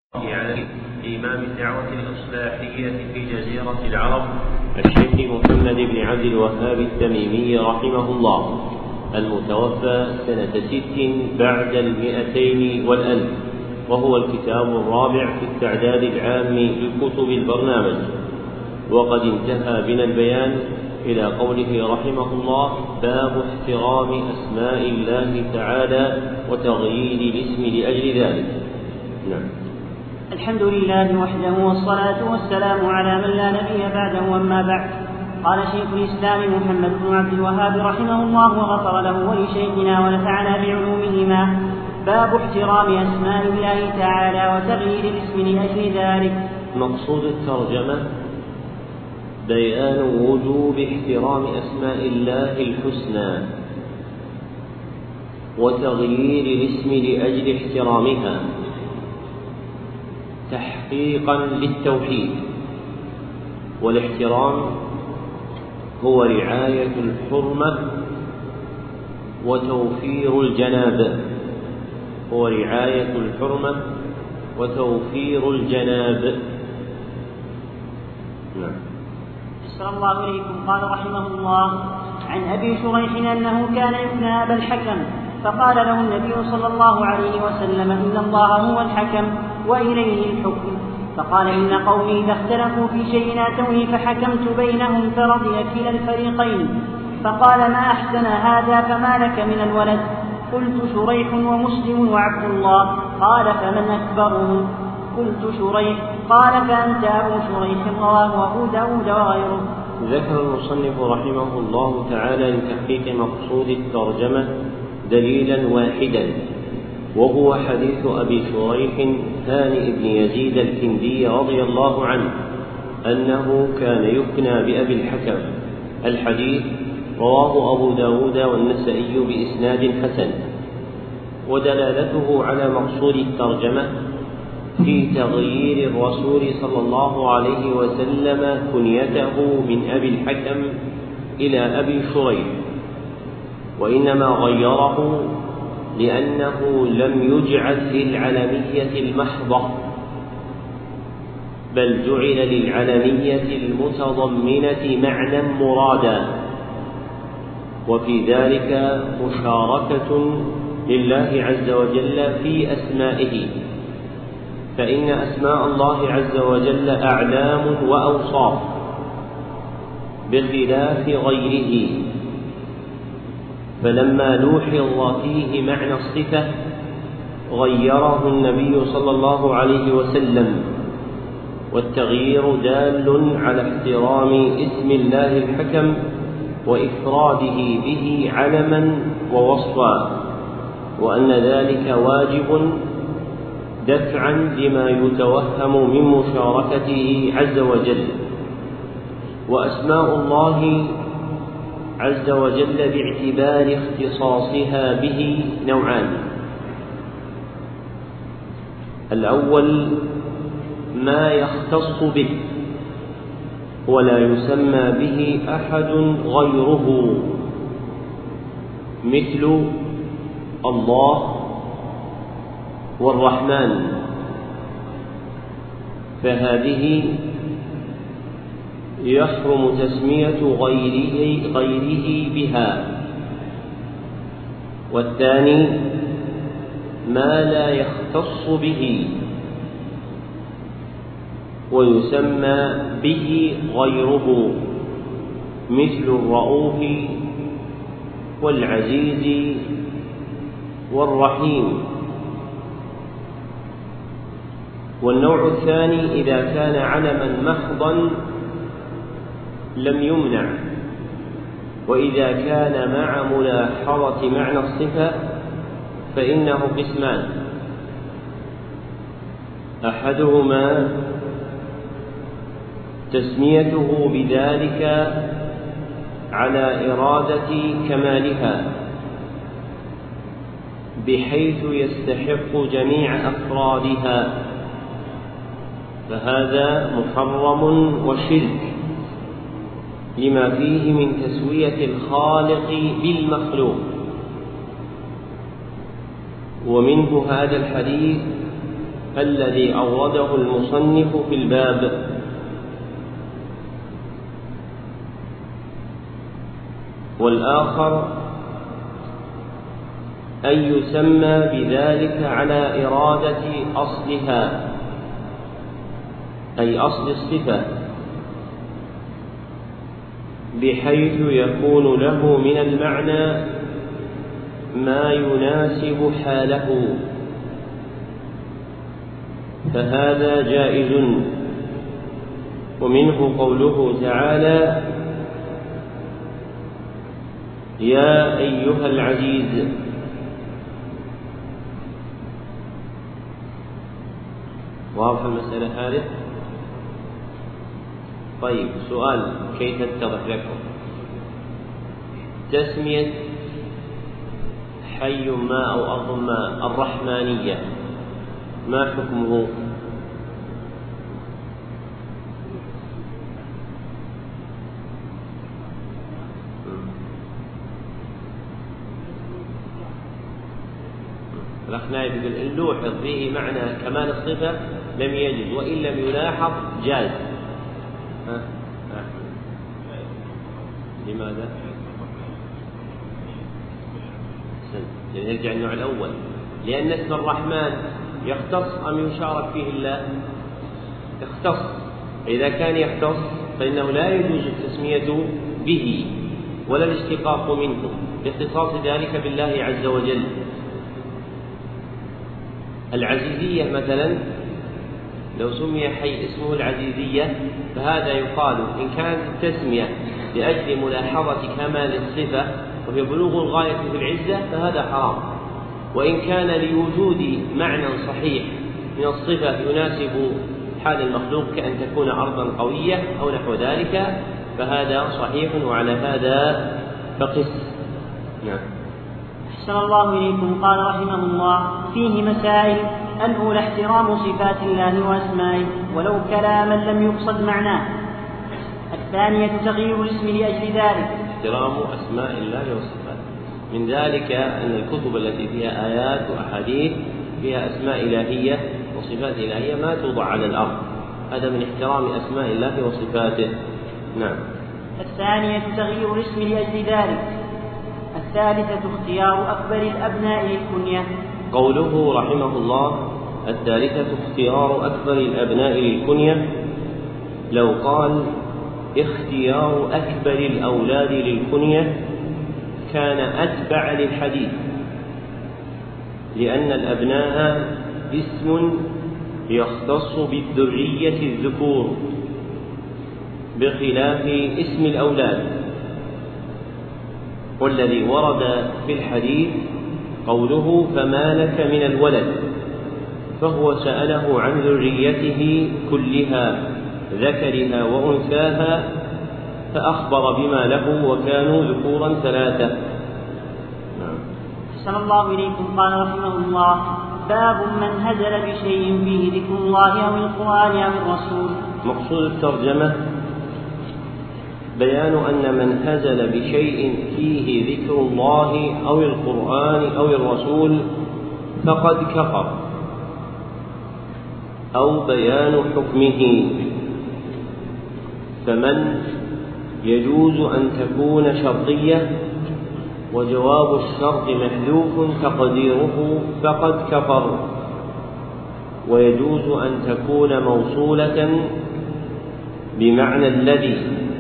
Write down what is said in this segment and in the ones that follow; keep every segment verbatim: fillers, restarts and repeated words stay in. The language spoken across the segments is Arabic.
على إمام الدعوة الإصلاحية في جزيرة العرب الشيخ محمد بن عبد الوهاب التميمي رحمه الله، المتوفى سنة ست بعد المئتين والألف، وهو الكتاب الرابع في التعداد العام لكتب البرنامج. وقد انتهى بنا البيان إلى قوله رحمه الله: باب احترام أسماء الله تعالى وتغيير الاسم لأجل ذلك. نعم. الحمد لله وحده والصلاة والسلام على من لا نبي بعده، أما بعد. قال شيخ الإسلام محمد بن عبد الوهاب رحمه الله وغفر له ولشيخنا ونفعنا بعلومهما: باب احترام أسماء الله تعالى وتغيير الاسم لأجل ذلك. مقصود الترجمة بيان وجوب احترام أسماء الله الحسنى وتغيير الاسم لأجل احترامها تحقيقا للتوحيد. والاحترام هو رعاية الحرمة وتوفير الجناب هو رعاية الحرمة وتوفير الجناب. نعم. أحسن الله إليكم. قال رحمه الله: عن أبي شريح أنه كان يكنى أبا الحكم، فقال له النبي صلى الله عليه وسلم: إن الله هو الحكم وإليه الحكم. فقال: إن قومي إذا اختلفوا في شيء أتوني فحكمت بينهم فرضي كلا الفريقين. فقال: ما أحسن هذا، فما لك من الولد؟ قلت: شريح ومسلم وعبد الله. قال: فمن أكبرهم؟ قلت: شريح. قال: فأنت أبو شريح. رواه أبو داود وغيره. ذكر المصنف رحمه الله تعالى لتحقيق مقصود الترجمة دليلا واحدا، وهو حديث أبي شريح هانئ بن يزيد الكندي رضي الله عنه أنه كان يكنى بأبي الحكم. الحديث رواه أبو داود والنسائي بإسناد حسن، ودلالته على مقصود الترجمة في تغيير الرسول صلى الله عليه وسلم كنيته من أبي الحكم إلى أبي شريح، وإنما غيره لأنه لم يجعل للعلمية المحضة، بل جعل للعلمية المتضمنة معنى مرادا، وفي ذلك مشاركة لله عز وجل في أسمائه، فإن أسماء الله عز وجل أعلام وأوصاف بخلاف غيره. فلما لوحظ فيه معنى الصفة غيره النبي صلى الله عليه وسلم، والتغيير دال على احترام اسم الله الحكم وإفراده به علما ووصفا، وأن ذلك واجب دفعا لما يتوهم من مشاركته عز وجل. وأسماء الله عز وجل باعتبار اختصاصها به نوعان: الأول ما يختص به ولا يسمى به أحد غيره، مثل الله والرحمن، فهذه يحرم تسمية غيره, غيره بها. والثاني ما لا يختص به ويسمى به غيره، مثل الرؤوف والعزيز والرحيم. والنوع الثاني إذا كان علما محضا لم يمنع، وإذا كان مع ملاحظة معنى الصفة فإنه قسمان: أحدهما تسميته بذلك على إرادة كمالها بحيث يستحق جميع أفرادها، فهذا محرم وشرك لما فيه من تسوية الخالق بالمخلوق. ومنه هذا الحديث الذي أورده المصنف في الباب. والآخر أن يسمى بذلك على إرادة أصلها، أي أصل الصفة، بحيث يكون له من المعنى ما يناسب حاله، فهذا جائز. ومنه قوله تعالى: يا أيها العزيز. واضح المسألة هذه؟ طيب، سؤال كي تتضح لكم: تسمية حي ما أو أرض ما الرحمانية ما حكمه؟ الأخ نايف يقول إن لوحظ فيه معنى كمال الصفة لم يجز، وإن لم يلاحظ جاز. ها؟ لماذا؟ نرجع النوع الأول، لأن اسم الرحمن يختص أم يشارك فيه الله؟ يختص. إذا كان يختص فإنه لا يجوز التسمية به ولا الاشتقاق منه لاختصاص ذلك بالله عز وجل. العزيزية مثلا لو سمي حي اسمه العزيزية فهذا يقال إن كانت التسمية لأجل ملاحظة كمال الصفة وهي بلوغ الغاية في العزة فهذا حرام، وإن كان لوجود معنى صحيح من الصفة يناسب حال المخلوق كأن تكون أرضا قوية أو نحو ذلك فهذا صحيح، وعلى هذا فقس. نعم. أحسن الله إليكم. قال رحمه الله: فيه مسائل. الأولى احترام صفات الله وأسمائه ولو كلاما لم يقصد معناه. الثانية تغيير الاسم لأجل ذلك. احترام أسماء الله وصفاته، من ذلك أن الكتب التي فيها آيات وأحاديث فيها أسماء إلهية وصفات إلهية ما توضع على الأرض، هذا من احترام أسماء الله وصفاته. نعم. الثانية تغيير الاسم لأجل ذلك. الثالثة اختيار أكبر الأبناء للكنية. قوله رحمه الله: الثالثة اختيار أكبر الأبناء للكنية، لو قال اختيار أكبر الأولاد للكنية كان أتبع للحديث، لأن الأبناء اسم يختص بالذرية الذكور بخلاف اسم الأولاد. والذي ورد في الحديث قوله: فما لك من الولد، فهو سأله عن ذريته كلها ذكرها وأنثاها فأخبر بما له وكانوا ذكورا ثلاثة. أحسن الله إليكم. قال رحمه الله: باب من هزل بشيء فيه ذكر الله أو القرآن أو الرسول. مقصود الترجمة بيان أن من هزل بشيء فيه ذكر الله أو القرآن أو الرسول فقد كفر، أو بيان حكمه. فمن يجوز أن تكون شرطية وجواب الشرط محذوف تقديره فقد كفر، ويجوز أن تكون موصولة بمعنى الذي،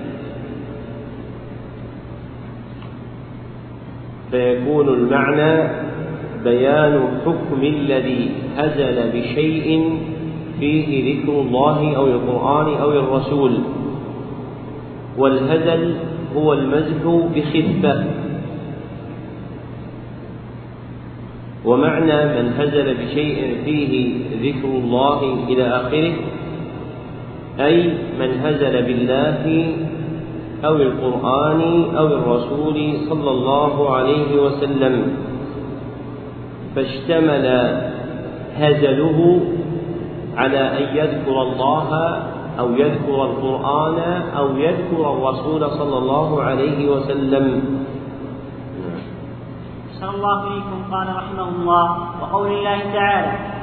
فيكون المعنى بيان حكم الذي هزل بشيء فيه ذكر الله أو القرآن أو الرسول. والهزل هو المزح بخفة. ومعنى من هزل بشيء فيه ذكر الله إلى آخره أي من هزل بالله أو القرآن أو الرسول صلى الله عليه وسلم، فاشتمل هزله على أن يذكر الله أو يذكر القرآن أو يذكر الرسول صلى الله عليه وسلم. أحسن الله إليكم. قال رحمه الله: وقول الله تعالى: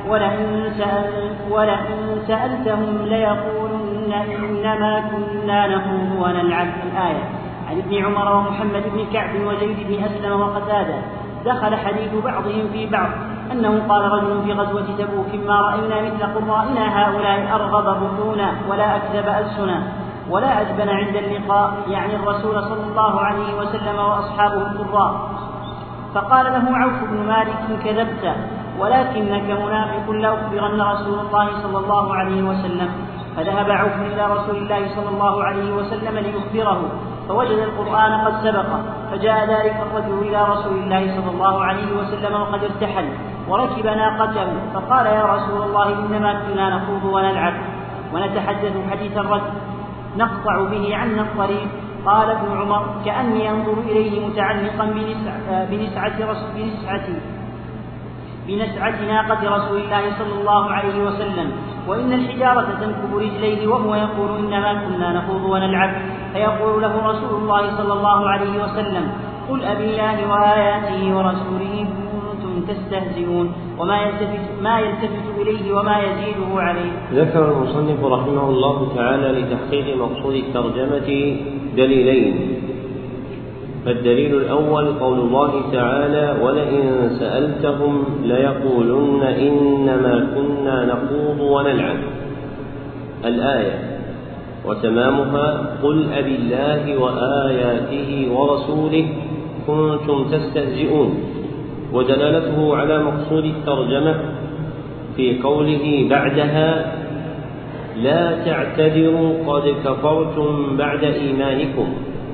ولئن, سأل ولئن سألتهم ليقولن إنما كنا نخوض ونلعب. الآية. عن ابن عمر ومحمد بن كعب وزيد بن أسلم وقتادة دخل حديث بعضهم في بعض أنه قال رجل في غزوة تبوك: ما رأينا مثل قرائنا هؤلاء أرغب بطونا ولا أكذب ألسنا ولا أجبن عند اللقاء، يعني الرسول صلى الله عليه وسلم وأصحابه القراء. فقال له عوف بن مالك: كذبت، ولكنك منافق لأخبرن رسول الله صلى الله عليه وسلم. فذهب عوف إلى رسول الله صلى الله عليه وسلم ليخبره، فوجد القرآن قد سبق، فجاء ذلك الرجل إلى رسول الله صلى الله عليه وسلم وقد ارتحل وركب ناقته، فقال: يا رسول الله، إنما كنا نخوض ونلعب ونتحدث حديث الرجل نقطع به عنا الطريق. قال ابن عمر: كأني أنظر إليه متعلقا بنسعة, بنسعة, بنسعة, بنسعة ناقة رسول الله صلى الله عليه وسلم، وإن الحجارة تنكب رجليه وهو يقول: إنما كنا نخوض ونلعب. فيقول له رسول الله صلى الله عليه وسلم: قل أبالله وآياته ورسوله كنتم تستهزئون، وما يلتفت, ما يلتفت إليه وما يزيده عليه. ذكر المصنف رحمه الله تعالى لتحقيق مقصود الترجمة دليلين. فالدليل الأول قول الله تعالى: ولئن سألتهم ليقولن إنما كنا نخوض ونلعب. الآية. وتمامها: قل أبالله وآياته ورسوله كنتم تستهزئون. ودلالته على مقصود الترجمة في قوله بعدها: لا تعتذروا قد كفرتم بعد إيمانكم.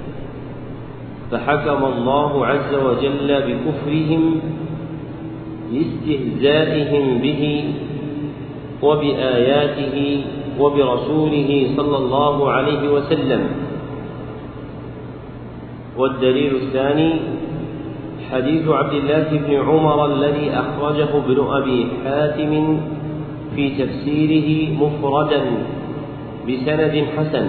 فحكم الله عز وجل بكفرهم لاستهزائهم به وبآياته وبرسوله صلى الله عليه وسلم. والدليل الثاني حديث عبد الله بن عمر الذي أخرجه ابن أبي حاتم في تفسيره مفردا بسند حسن.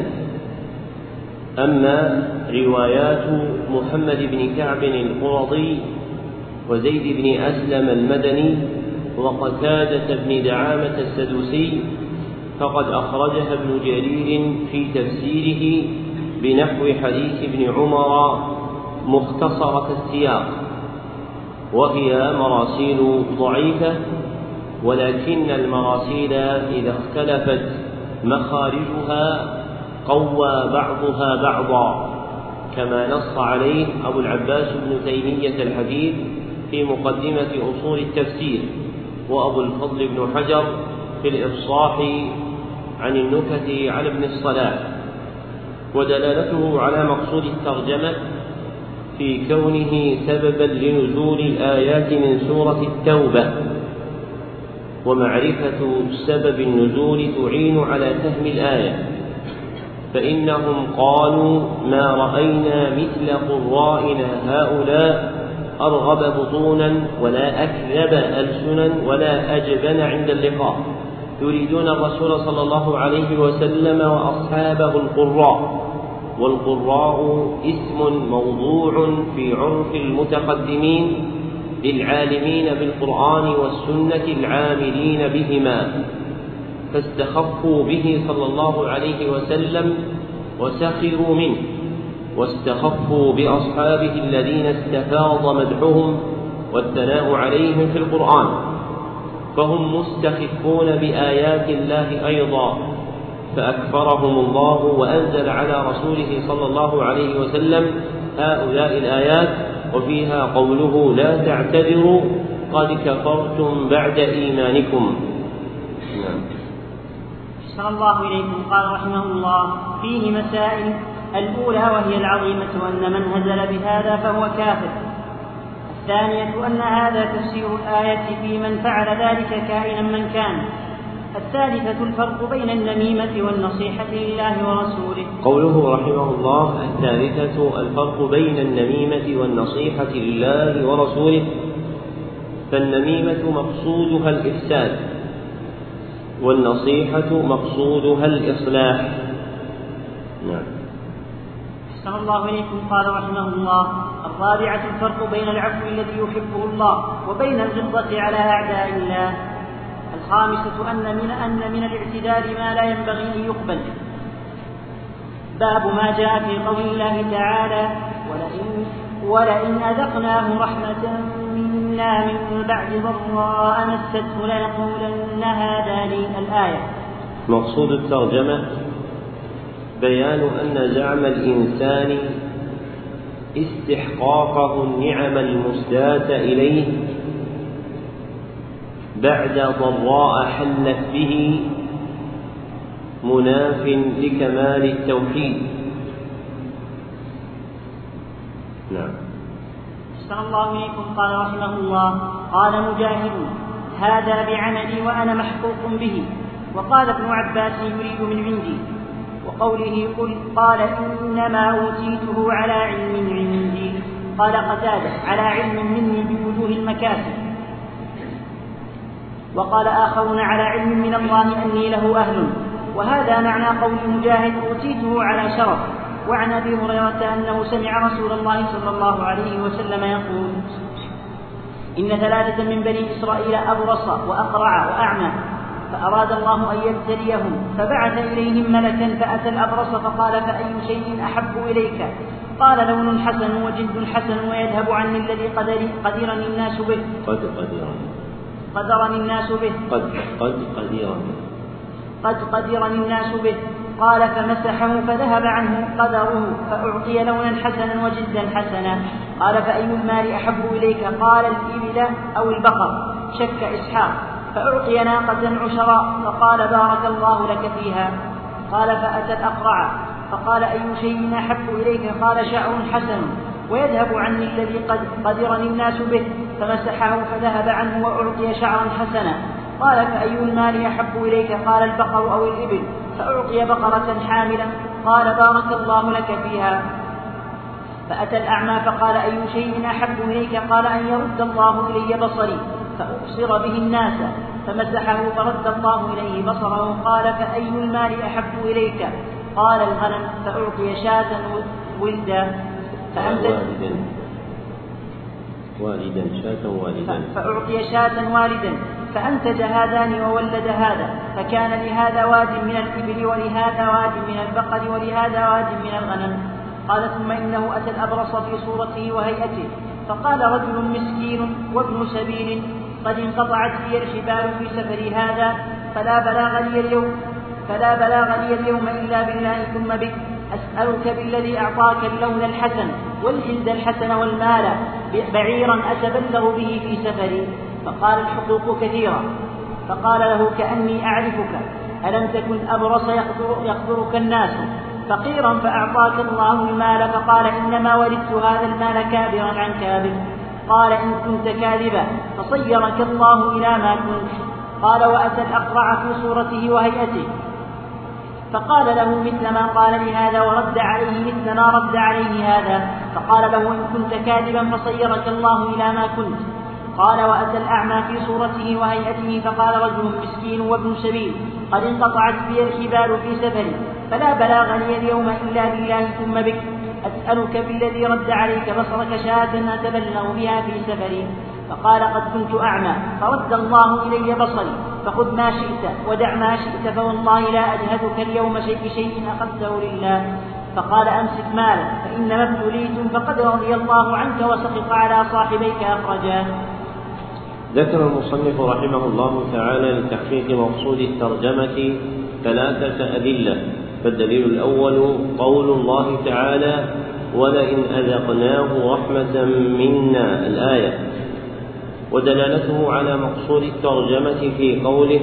أما روايات محمد بن كعب القرظي وزيد بن أسلم المدني وقتادة بن دعامة السدوسي فقد أخرجها ابن جرير في تفسيره بنحو حديث ابن عمر مختصرة السياق، وهي مراسيل ضعيفة، ولكن المراسيل إذا اختلفت مخارجها قوى بعضها بعضا، كما نص عليه أبو العباس بن تيمية الحديث في مقدمة أصول التفسير، وأبو الفضل بن حجر في الإفصاح عن النكت على ابن الصلاح. ودلالته على مقصود الترجمة في كونه سببا لنزول الآيات من سورة التوبة، ومعرفة سبب النزول تعين على فهم الآية، فإنهم قالوا: ما رأينا مثل قرائنا هؤلاء أرغب بطونا ولا أكذب ألسنا ولا أجبن عند اللقاء. يريدون الرسول صلى الله عليه وسلم وأصحابه القراء، والقراء اسم موضوع في عرف المتقدمين للعالمين بالقرآن والسنة العاملين بهما، فاستخفوا به صلى الله عليه وسلم وسخروا منه، واستخفوا بأصحابه الذين استفاض مدحهم والثناء عليهم في القرآن، فهم مستخفون بآيات الله أيضا، فأكفرهم الله وأنزل على رسوله صلى الله عليه وسلم هؤلاء الآيات، وفيها قوله: لا تعتذروا قد كفرتم بعد إيمانكم. صلى الله إليكم. قال رحمه الله: فيه مسائل. الأولى وهي العظيمة أن من هزل بهذا فهو كافر. الثانية أن هذا تفسير الآية في من فعل ذلك كائنا من كان. الثالثة الفرق بين النميمة والنصيحة لله ورسوله. قوله رحمه الله: الثالثة الفرق بين النميمة والنصيحة لله ورسوله. فالنميمة مقصودها الإفساد، والنصيحة مقصودها الإصلاح. نعم. أحسن الله إليكم. قال رحمه الله: الرابعة الفرق بين العفو الذي يحبه الله وبين الغضة على أعداء الله. الخامسة أن من, أن من الاعتدال ما لا ينبغي أن يقبل. باب ما جاء في قول الله تعالى ولئن, ولئن أذقناه رحمة منا من بعد ضراء مسته ليقولن هذا لي الآية. مقصود الترجمة بيان أن زعم الإنسان استحقاقه النعم المسداة إليه بعد ضراء حلت به مناف لكمال التوحيد. نعم. أحسن الله إليكم. قال رحمه الله قال مجاهد هذا بعملي وأنا محقوق به. وقال ابن عباس يريد من عندي. وقوله قل قال إنما أوتيته على علم عندي. قال قتادة على علم مني بوجوه المكاسب. وقال آخرون على علم من الله أني له أهل. وهذا معنى قول مجاهد أوتيته على شرف. وعن أبي هريرة أنه سمع رسول الله صلى الله عليه وسلم يقول إن ثلاثة من بني إسرائيل أبرص وأقرع وأعمى فأراد الله أن يبتليهم فبعث إليهم ملكا فأتى الأبرص فقال فأي شيء أحب إليك؟ قال لون حسن وجلد حسن ويذهب عني الذي قدرني الناس به. قد قدرني قدرني الناس به قد قد قدرني قد قدرني الناس به. قال فمسحه فذهب عنه قدره فأعطي لونا حسنا وجلدا حسنا. قال فأي المال أحب إليك؟ قال الإبل أو البقر. شك إسحاق فأعطي ناقة عشراء فقال بارك الله لك فيها. قال فأتى الأقرع فقال أي شيء أحب إليك؟ قال شعر حسن ويذهب عني الذي قد قدرني الناس به. فمسحه فذهب عنه وأعطي شعرا حسنا. قال فأي المال أحب إليك؟ قال البقر أو الإبل. فأعطي بقرة حاملا. قال بارك الله لك فيها. فأتى الأعمى فقال أي شيء أحب إليك؟ قال أن يرد الله إلي بصري فأبصر به الناس. فمسحه فرد الله إليه بصره. قال فأي المال أحب إليك؟ قال الغنم. فأعطي شاة ولدا فأنتج والدا شاة والدا فأعطي شاة والدا فأنتج هذان وولد هذا. فكان لهذا واد من الإبل ولهذا واد من البقر ولهذا واد من الغنم. قال ثم إنه أتى الأبرص في صورته وهيئته فقال رجل مسكين وابن سبيل قد انقطعت بي الحبال في سفري هذا فلا بلاغ لي اليوم فلا بلاغ لي اليوم إلا بالله ثم بك. أسألك بالذي أعطاك اللون الحسن والجلد الحسن والمال بعيرا أتبلغ به في سفري. فقال الحقوق كثيرة. فقال له كأني أعرفك ألم تكن أبرص يقدر يقدرك الناس فقيرا فأعطاك الله المال؟ فقال إنما ولدت هذا المال كابرا عن كابر. قال إن كنت كاذبا فصيرك الله إلى ما كنت. قال وأتى الأقرع في صورته وهيئته فقال له مثل ما قال لهذا ورد عليه مثل ما رد عليه هذا. فقال له إن كنت كاذبا فصيرك الله إلى ما كنت. قال وأتى الأعمى في صورته وهيئته فقال رجل مسكين وابن سبيل قد انقطعت بي الحبال في سفري فلا بلاغ لي اليوم إلا بالله ثم بك. أسألك بالذي رد عليك بصرك شاة أتبلغ بها في سفري. فقال قد كنت أعمى فرد الله إلي بصري فخذ ما شئت ودع ما شئت فوالله لا أجهدك اليوم شيء بشيء أخذته لله. فقال أمسك مالك فإنما ابتليتم فقد رضي الله عنك وسقط على صاحبيك أخرجاه. ذكر المصنف رحمه الله تعالى لتحقيق مقصود الترجمة ثلاثة أدلة. فالدليل الأول قول الله تعالى ولئن أذقناه رحمة منا الآية. ودلالته على مقصود الترجمة في قوله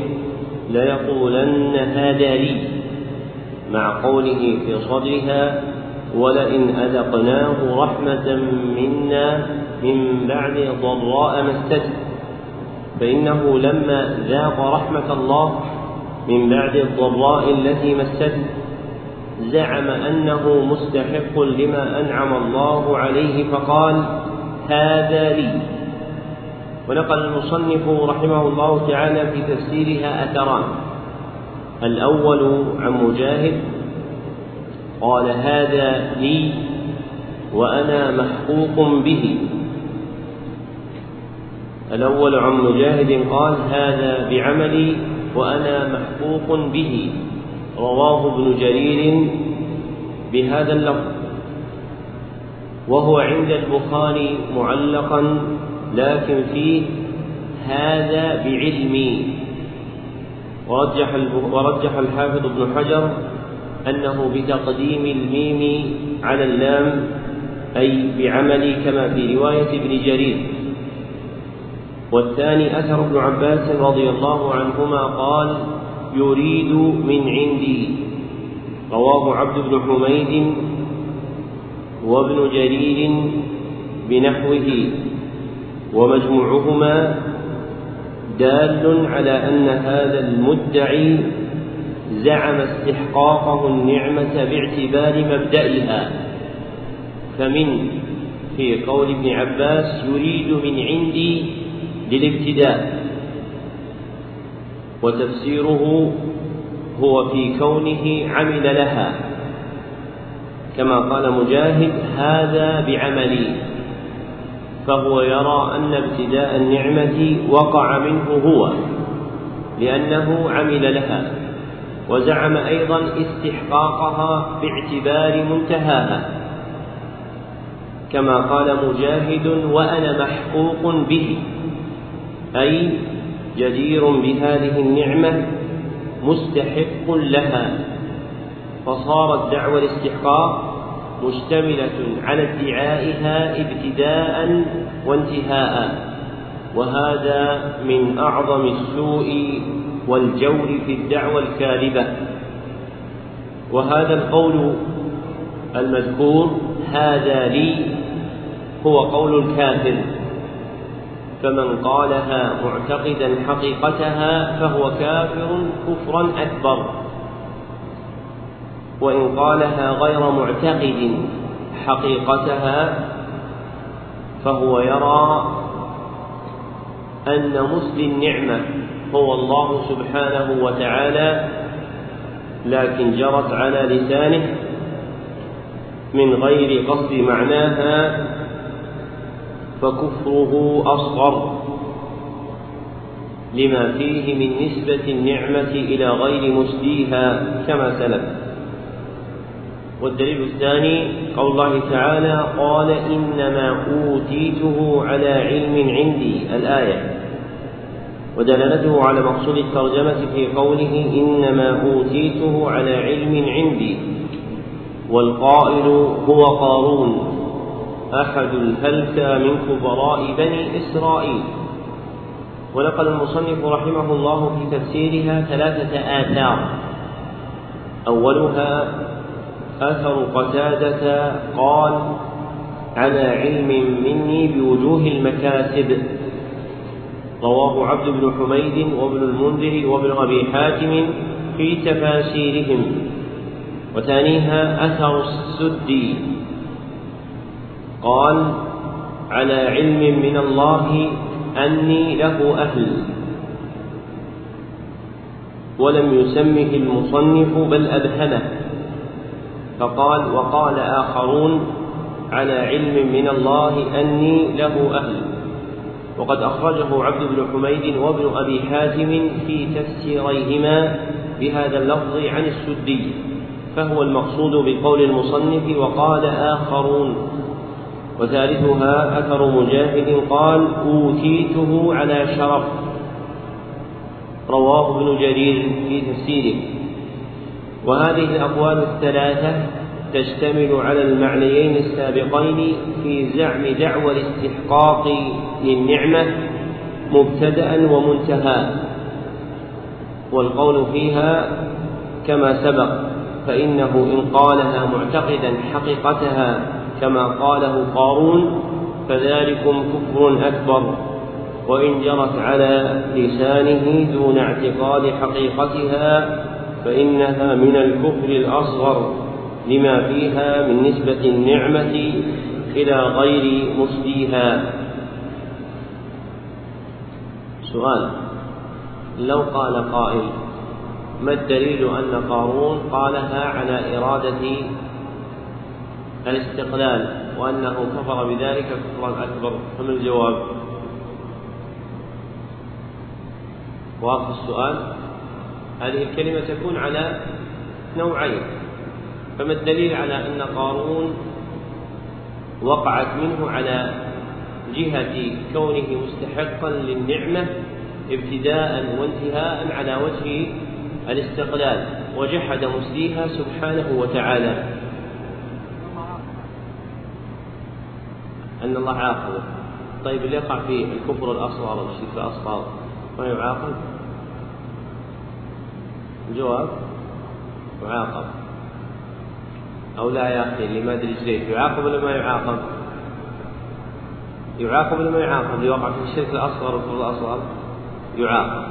ليقولن هذا لي مع قوله في صدرها ولئن أذقناه رحمة منا من بعد ضراء مسته. فإنه لما ذاق رحمة الله من بعد الضراء التي مسته زعم أنه مستحق لما أنعم الله عليه فقال هذا لي. ونقل المصنف رحمه الله تعالى في تفسيرها أثران. الأول عن مجاهد قال هذا لي وأنا محقوق به. الأول عن مجاهد قال: هذا بعملي وأنا محقوق به. رواه ابن جرير بهذا اللفظ، وهو عند البخاري معلقا، لكن فيه هذا بعلمي. ورجح, ورجح الحافظ ابن حجر أنه بتقديم الميم على اللام، أي بعملي، كما في رواية ابن جرير. والثاني أثر ابن عباس رضي الله عنهما قال: يريد من عندي. رواه عبد بن حميد وابن جرير بنحوه، ومجموعهما دال على أن هذا المدعي زعم استحقاقه النعمة باعتبار مبدئها. فمن في قول ابن عباس يريد من عندي للابتداء، وتفسيره هو في كونه عمل لها، كما قال مجاهد: هذا بعملي، فهو يرى أن ابتداء النعمة وقع منه هو لأنه عمل لها، وزعم أيضا استحقاقها باعتبار منتهاها، كما قال مجاهد: وأنا محقوق به، أي جدير بهذه النعمة مستحق لها. فصارت دعوى الاستحقاق مشتملة على ادعائها ابتداء وانتهاء، وهذا من أعظم السوء والجور في الدعوى الكاذبة. وهذا القول المذكور هذا لي هو قول الكافر، فمن قالها معتقدا حقيقتها فهو كافر كفرا أكبر، وإن قالها غير معتقد حقيقتها فهو يرى أن مصدر النعمة هو الله سبحانه وتعالى، لكن جرت على لسانه من غير قصد معناها، فكفره أصغر لما فيه من نسبة النعمة إلى غير مسديها كما سلف. والدليل الثاني قول الله تعالى: قال إنما أوتيته على علم عندي، الآية، ودلالته على مقصود الترجمة في قوله إنما أوتيته على علم عندي. والقائل هو قارون أحد الهلكة من كبراء بني إسرائيل. ونقل المصنف رحمه الله في تفسيرها ثلاثة آثار: أولها أثر قتادة قال: على علم مني بوجوه المكاسب. رواه عبد بن حميد وابن المنذر وابن أبي حاتم في تفاسيرهم. وثانيها أثر السدي قال: على علم من الله أني له أهل، ولم يسمه المصنف بل أبهمه، فقال: وقال آخرون على علم من الله أني له أهل. وقد أخرجه عبد بن حميد وابن أبي حاتم في تفسيريهما بهذا اللفظ عن السدي، فهو المقصود بقول المصنف وقال آخرون. وثالثها أثر مجاهد قال: أوتيته على شرف. رواه ابن جرير في تفسيره. وهذه الأقوال الثلاثة تشتمل على المعنيين السابقين في زعم دعوى الاستحقاق للنعمة مبتدأ ومنتهى، والقول فيها كما سبق، فإنه إن قالها معتقدا حقيقتها كما قاله قارون فذلكم كفر أكبر، وإن جرت على لسانه دون اعتقاد حقيقتها فإنها من الكفر الأصغر لما فيها من نسبة النعمة إلى غير مسديها. سؤال: لو قال قائل: ما الدليل أن قارون قالها على إرادة الاستقلال وأنه كفر بذلك كفرا أكبر؟ فما الجواب؟ واضح السؤال؟ هذه الكلمة تكون على نوعين، فما الدليل على أن قارون وقعت منه على جهة كونه مستحقا للنعمة ابتداء وانتهاء على وجه الاستقلال، وجحد مسديها سبحانه وتعالى، أن الله عاقبه. طيب اللي يقع في الكفر الأصغر والشرك الأصغر ما يعاقب؟ الجواب يعاقب أو لا يا أخي؟ اللي ما أدري إيش يعاقب ولا ما يعاقب؟ يعاقب ولا ما يعاقب؟ اللي وقع في الشرك الأصغر والكفر الأصغر يعاقب.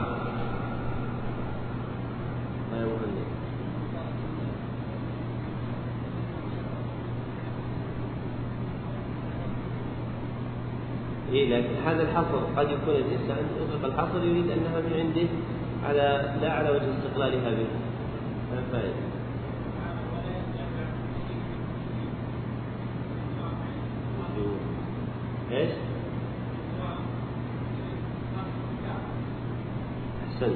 إيه، لكن هذا الحصر قد يكون الإنسان يطلق الحصر يريد أنها من عنده على لا على وجه استقلالها به، ما فائدة. إيش؟ أحسنت.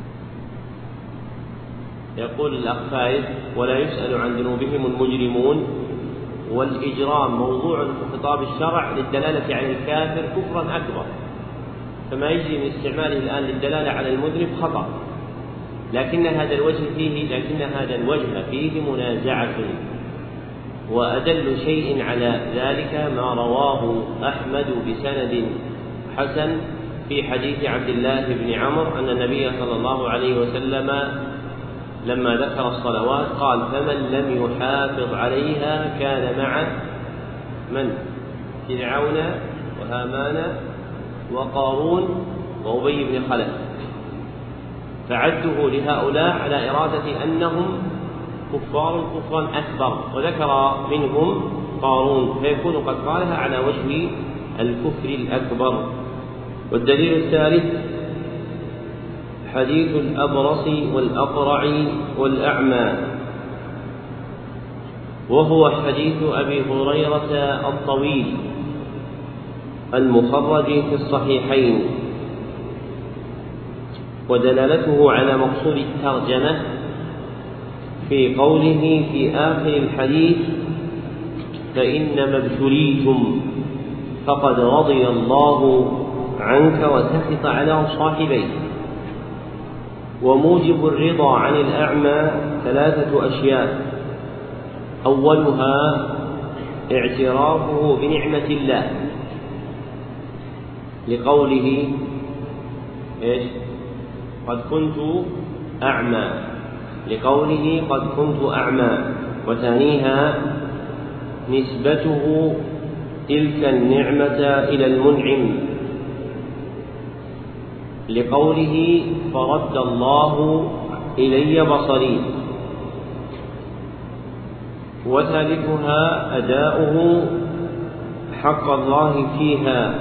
يقول الأخ فايز: ولا يسأل عن ذنوبهم المجرمون، والإجرام موضوع في خطاب الشرع للدلالة على الكافر كفرا أكبر، فما يجري من استعماله الآن للدلالة على المذنب خطأ، لكن هذا الوجه فيه لكن هذا الوجه فيه منازعة، وأدل شيء على ذلك ما رواه أحمد بسند حسن في حديث عبد الله بن عمرو أن النبي صلى الله عليه وسلم لما ذكر الصلوات قال: فمن لم يحافظ عليها كان مع من؟ فرعون وهامان وقارون وأبي بن خلف، فعده لهؤلاء على إرادة أنهم كفار كفرا أكبر، وذكر منهم قارون، فيكون قد قالها على وجه الكفر الأكبر. والدليل الثالث حديث الأبرص والأقرع والأعمى، وهو حديث أبي هريرة الطويل المخرج في الصحيحين، ودلالته على مقصود الترجمة في قوله في آخر الحديث: فإنما ابتليتم فقد رضي الله عنك وسخط على صاحبيه. وموجب الرضا عن الأعمى ثلاثة أشياء: أولها اعترافه بنعمة الله لقوله إيش؟ قد كنت أعمى، لقوله قد كنت أعمى. وثانيها نسبته تلك النعمة إلى المنعم لقوله فرد الله إلي بصري. وثالثها أداؤه حق الله فيها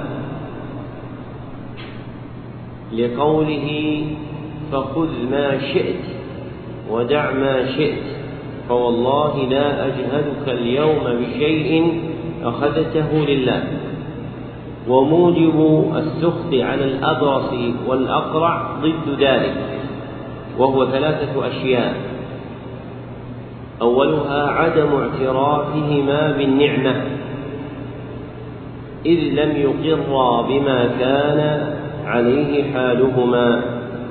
لقوله فخذ ما شئت ودع ما شئت فوالله لا أجهدك اليوم بشيء أخذته لله. وموجب السخط على الأبرص والأقرع ضد ذلك، وهو ثلاثة أشياء: أولها عدم اعترافهما بالنعمة إذ لم يقرا بما كان عليه حالهما.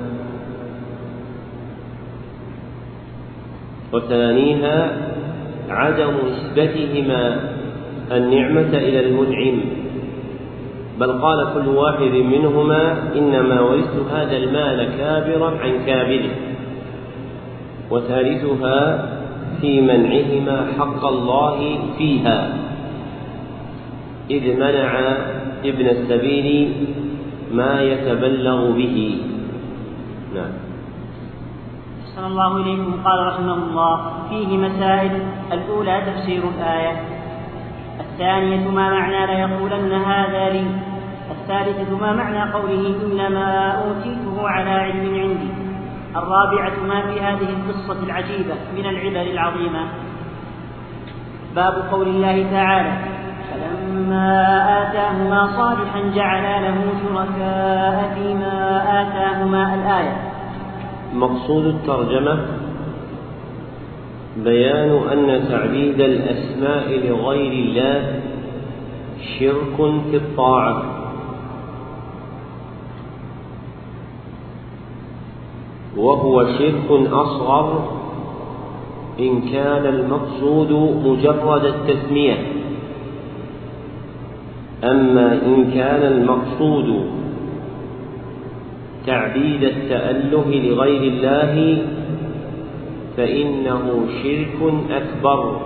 وثانيها عدم نسبتهما النعمة إلى المنعم، بل قال كل واحد منهما إنما ورثت هذا المال كابرا عن كابره. وثالثها في منعهما حق الله فيها إذ منع ابن السبيل ما يتبلغ به. نعم. أحسن الله إليكم. قال رحمه الله: فيه مسائل: الأولى تفسير الآية، الثانية ما معنى ليقولن هذا لي، الثالثة ما معنى قوله إنما أوتيته على علم عندي، الرابعة ما في هذه القصة العجيبة من العبر العظيمة. باب قول الله تعالى: فلما فلما آتاهما صالحا جعلا له شركاء فيما آتاهما. الآية. مقصود الترجمة بيان أن تعبيد الأسماء لغير الله شرك في الطاعة، وهو شرك أصغر إن كان المقصود مجرد التسمية. أما إن كان المقصود تعبيد التأله لغير الله فإنه شرك أكبر.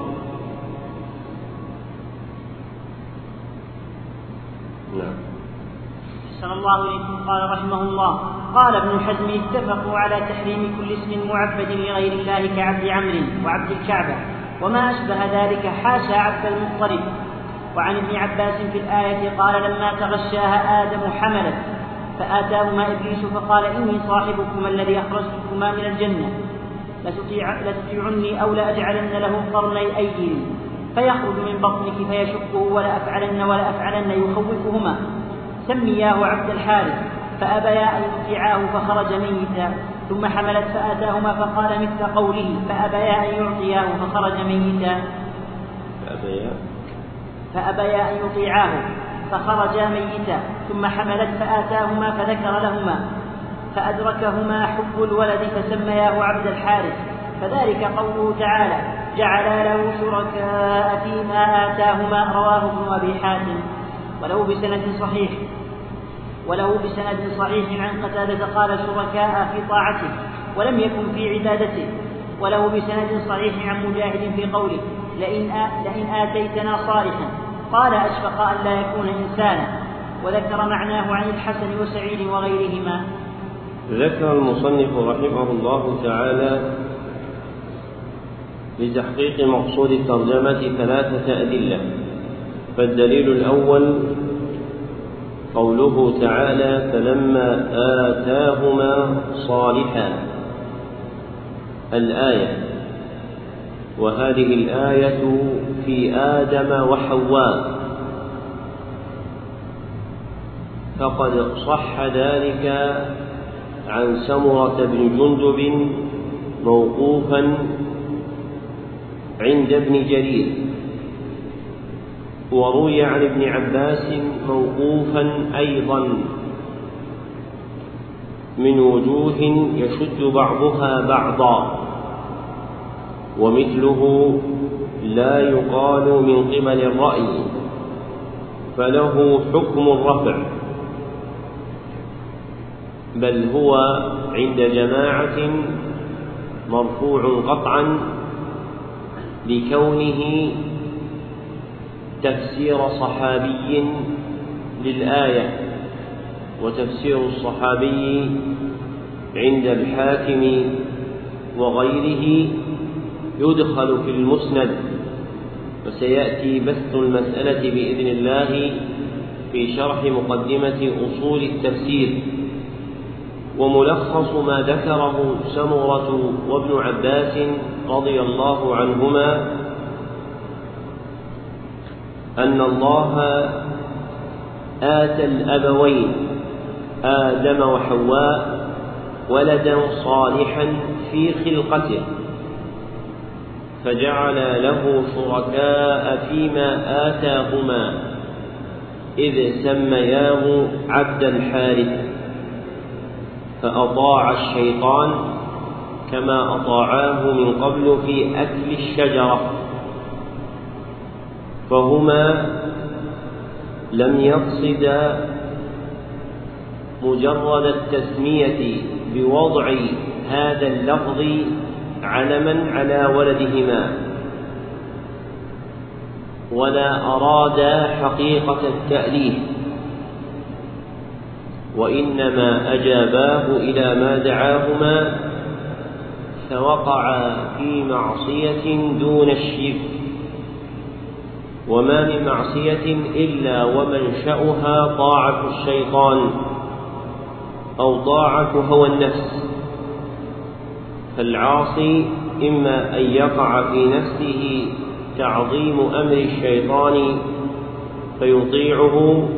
نعم. صلى الله عليه وسلم قال رحمه الله: قال ابن حزم: اتفقوا على تحريم كل اسم معبد لغير الله كعبد عمرو وعبد الكعبة وما أشبه ذلك، حاشا عبد المطلب. وعن ابن عباس في الآية قال: لما تغشاها آدم حملت فآتاهما إبليس فقال: إني صاحبكما الذي أخرجتكما من الجنة، لتطيعني أو لأجعلن له قرني أيل فيخرج من بطنك فيشقه ولأفعلن ولأفعلن يخوفهما. سمياه عبد الحارث فأبيا أن يطيعاه فخرج ميتا، ثم حملت فآتاهما فقال مثل قوله فأبيا أن يعطياه فخرج ميتا. فأبيا فأبيا أن يطيعاه فخرجا ميتا، ثم حملت فآتاهما فذكر لهما فأدركهما حب الولد فسمياه عبد الحارث، فذلك قوله تعالى: جعل له شركاء فيما آتاهما. رواه ابن أبي حاتم وله بسند صحيح وله بسند صحيح عن قتادة قال: شركاء في طاعته ولم يكن في عبادته. وله بسند صحيح عن مجاهد في قوله: لئن, لئن آتيتنا صالحا قال: أشفق أن لا يكون إنسانا. وذكر معناه عن الحسن وسعيد وغيرهما. ذكر المصنف رحمه الله تعالى لتحقيق مقصود الترجمة ثلاثة أدلة. فالدليل الأول قوله تعالى: فلما آتاهما صالحا، الآية. وهذه الآية في آدم وحواء، فقد صح ذلك عن سمرة بن جندب موقوفا عند ابن جرير، وروي عن ابن عباس موقوفا أيضا من وجوه يشد بعضها بعضا، ومثله لا يقال من قبل الرأي، فله حكم الرفع، بل هو عند جماعة مرفوع قطعا لكونه تفسير صحابي للآية. وتفسير الصحابي عند الحاكم وغيره يدخل في المسند، وسيأتي بث المسألة بإذن الله في شرح مقدمة أصول التفسير. وملخص ما ذكره سمرة وابن عباس رضي الله عنهما أن الله آتى الأبوين آدم وحواء ولدا صالحا في خلقته، فجعل له شركاء فيما آتاهما، إذ سمياه عبد الحارث، فأطاع الشيطان كما أطاعاه من قبل في أكل الشجرة، فهما لم يقصدا مجرد التسمية بوضع هذا اللفظ علما على ولدهما، ولا أرادا حقيقة التأليف، وإنما أجاباه إلى ما دعاهما، فوقعا في معصية دون الشرك. وما من معصية إلا ومنشأها طاعة الشيطان أو طاعة هوى النفس، فالعاصي إما أن يقع في نفسه تعظيم أمر الشيطان فيطيعه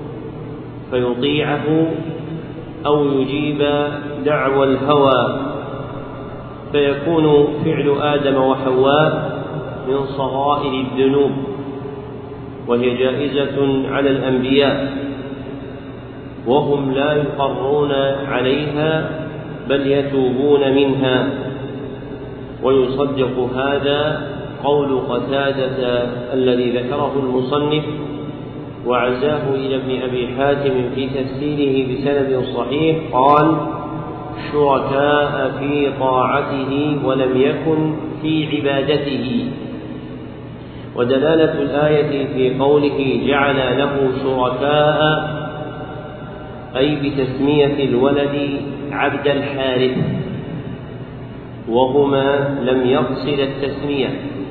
فيطيعه أو يجيب دعوى الهوى، فيكون فعل آدم وحواء من صغائر الذنوب، وهي جائزة على الأنبياء وهم لا يقرون عليها بل يتوبون منها. ويصدق هذا قول قتادة الذي ذكره المصنف وعزاه إلى ابن أبي حاتم في تفسيره بسند صحيح، قال: شركاء في طاعته ولم يكن في عبادته. ودلالة الآية في قوله جعل له شركاء أي بتسمية الولد عبد الحارث، وهما لم يقصد التسمية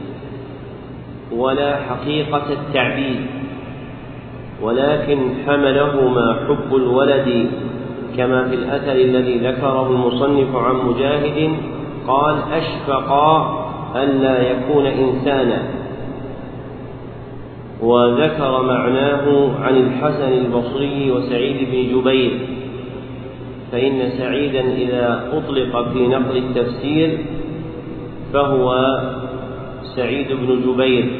ولا حقيقة التعبيد، ولكن حملهما حب الولد، كما في الأثر الذي ذكره المصنف عن مجاهد قال: أشفقا ألا يكون إنسانا. وذكر معناه عن الحسن البصري وسعيد بن جبير، فإن سعيدا إذا أطلق في نقل التفسير فهو سعيد بن جبير.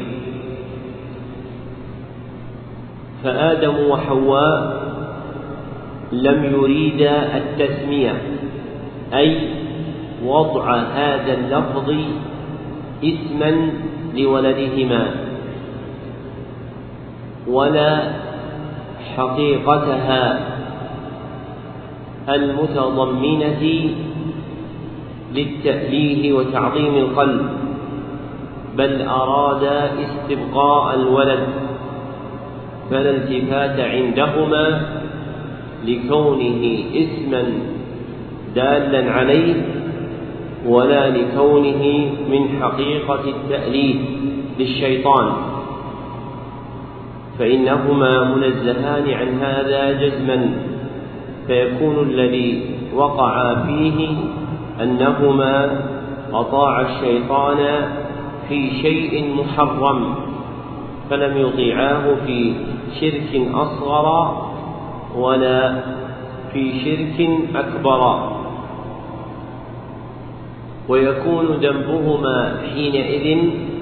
فآدم وحواء لم يريدا التسمية، أي وضع هذا اللفظ اسما لولدهما، ولا حقيقتها المتضمنة للتأليه وتعظيم القلب، بل أراد استبقاء الولد، فلا التفات عندهما لكونه اسما دالا عليه، ولا لكونه من حقيقة التأليه للشيطان، فإنهما منزهان عن هذا جزما، فيكون الذي وقع فيه أنهما أطاع الشيطان في شيء محرم، فلم يطيعاه في شرك أصغر ولا في شرك أكبر، ويكون ذنبهما حينئذ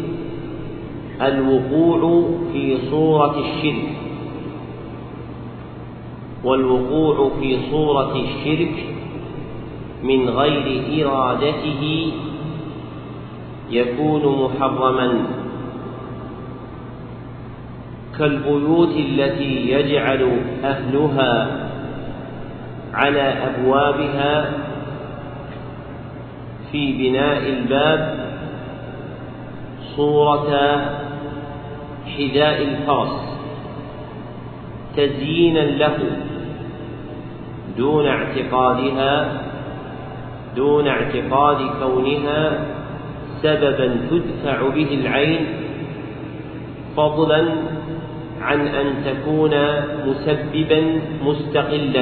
الوقوع في صورة الشرك، والوقوع في صورة الشرك من غير إرادته يكون محرما، كالبيوت التي يجعل أهلها على أبوابها في بناء الباب صورة حذاء الفرس تزيينا له، دون اعتقادها دون اعتقاد كونها سببا تدفع به العين، فضلا عن أن تكون مسببا مستقلا.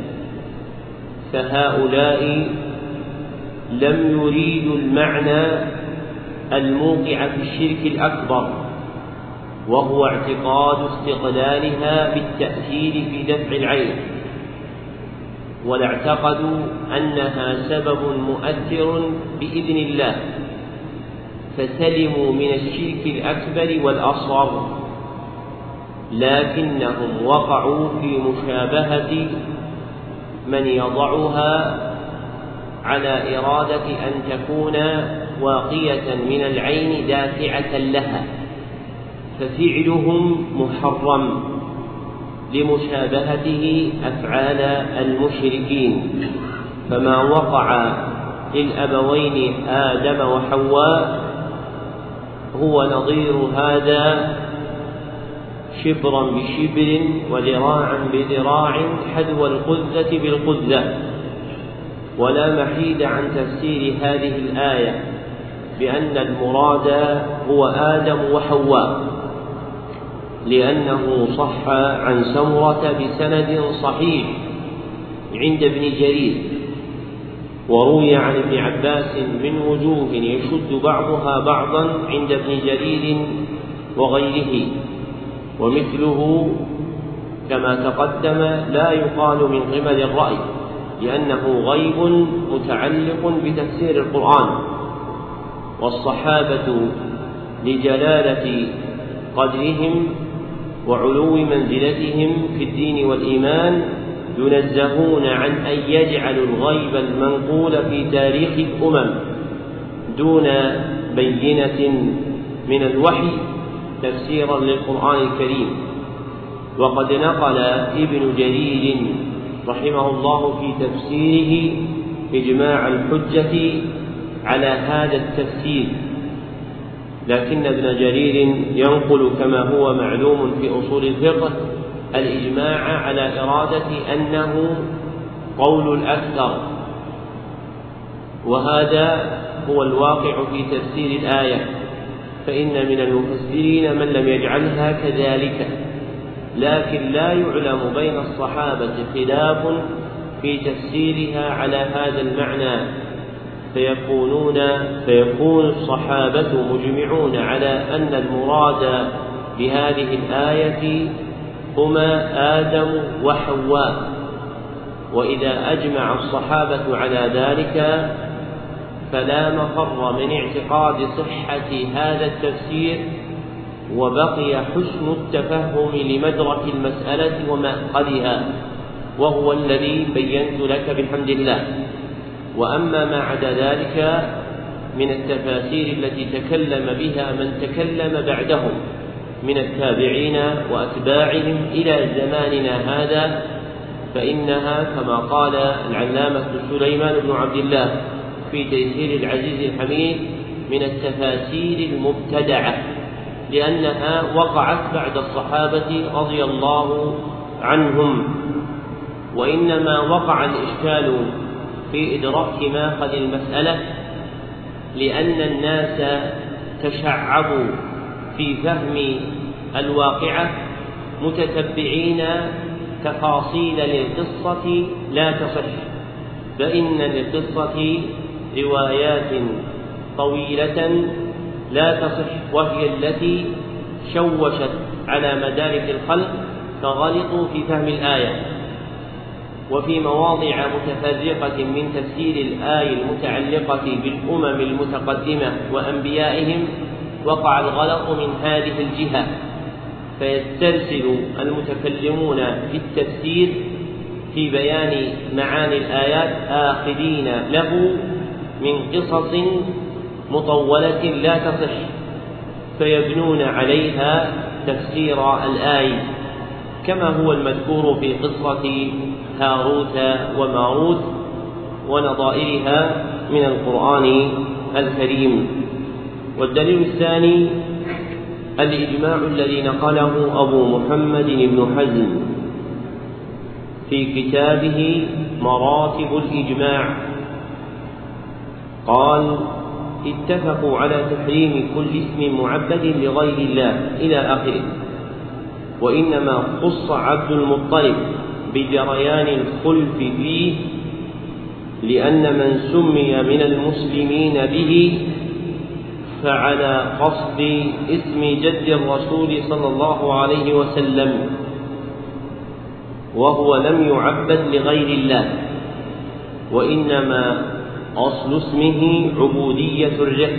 فهؤلاء لم يريدوا المعنى الموقع في الشرك الأكبر، وهو اعتقاد استقلالها بالتأثير في دفع العين، ولا اعتقدوا أنها سبب مؤثر بإذن الله، فسلموا من الشرك الأكبر والأصغر، لكنهم وقعوا في مشابهة من يضعها على إرادة أن تكون واقية من العين دافعة لها، ففعلهم محرم لمشابهته أفعال المشركين. فما وقع للأبوين آدم وحواء هو نظير هذا، شبرا بشبر وذراعا بذراع حذو القذة بالقذة. ولا محيد عن تفسير هذه الآية بأن المراد هو آدم وحواء، لأنه صح عن سمرة بسند صحيح عند ابن جرير، وروي عن ابن عباس من وجوه يشد بعضها بعضا عند ابن جرير وغيره، ومثله كما تقدم لا يقال من قبل الرأي، لأنه غيب متعلق بتفسير القرآن. والصحابة لجلالة قدرهم وعلو منزلتهم في الدين والإيمان ينزهون عن أن يجعلوا الغيب المنقول في تاريخ الأمم دون بينة من الوحي تفسيرا للقرآن الكريم. وقد نقل ابن جرير رحمه الله في تفسيره إجماع الحجة على هذا التفسير، لكن ابن جرير ينقل كما هو معلوم في أصول الفقه الإجماع على إرادة أنه قول الأكثر، وهذا هو الواقع في تفسير الآية، فإن من المفسرين من لم يجعلها كذلك، لكن لا يعلم بين الصحابة خلاف في تفسيرها على هذا المعنى، فيكونون فيكون الصحابة مجمعون على أن المراد بهذه الآية هما آدم وحواء. وإذا أجمع الصحابة على ذلك فلا مفر من اعتقاد صحة هذا التفسير، وبقي حسن التفهم لمدرك المسألة ومأخذها، وهو الذي بينت لك بحمد الله. وأما ما عدا ذلك من التفاسير التي تكلم بها من تكلم بعدهم من التابعين وأتباعهم إلى زماننا هذا، فإنها كما قال العلامة سليمان بن عبد الله في تيسير العزيز الحميد من التفاسير المبتدعة، لأنها وقعت بعد الصحابة رضي الله عنهم. وإنما وقع الإشكال في إدراك ماخذ المسألة لأن الناس تشعبوا في فهم الواقعة متتبعين تفاصيل للقصة لا تصح، فإن للقصة روايات طويلة لا تصح، وهي التي شوشت على مدارك الخلق فغلطوا في فهم الآية. وفي مواضع متفرقة من تفسير الآية المتعلقة بالأمم المتقدمة وأنبيائهم وقع الغلط من هذه الجهة، فيسترسل المتكلمون في التفسير في بيان معاني الآيات آخذين له من قصص مطولة لا تصح، فيبنون عليها تفسير الآية، كما هو المذكور في قصة هاروت وماروت ونظائرها من القرآن الكريم. والدليل الثاني الإجماع الذي نقله أبو محمد بن حزم في كتابه مراتب الإجماع، قال: اتفقوا على تحريم كل اسم معبد لغير الله إلى آخره، وإنما خص عبد المطلب بجريان الخلف فيه لأن من سمي من المسلمين به فعلى قصد اسم جد الرسول صلى الله عليه وسلم، وهو لم يعبد لغير الله، وإنما أصل اسمه عبودية الرق،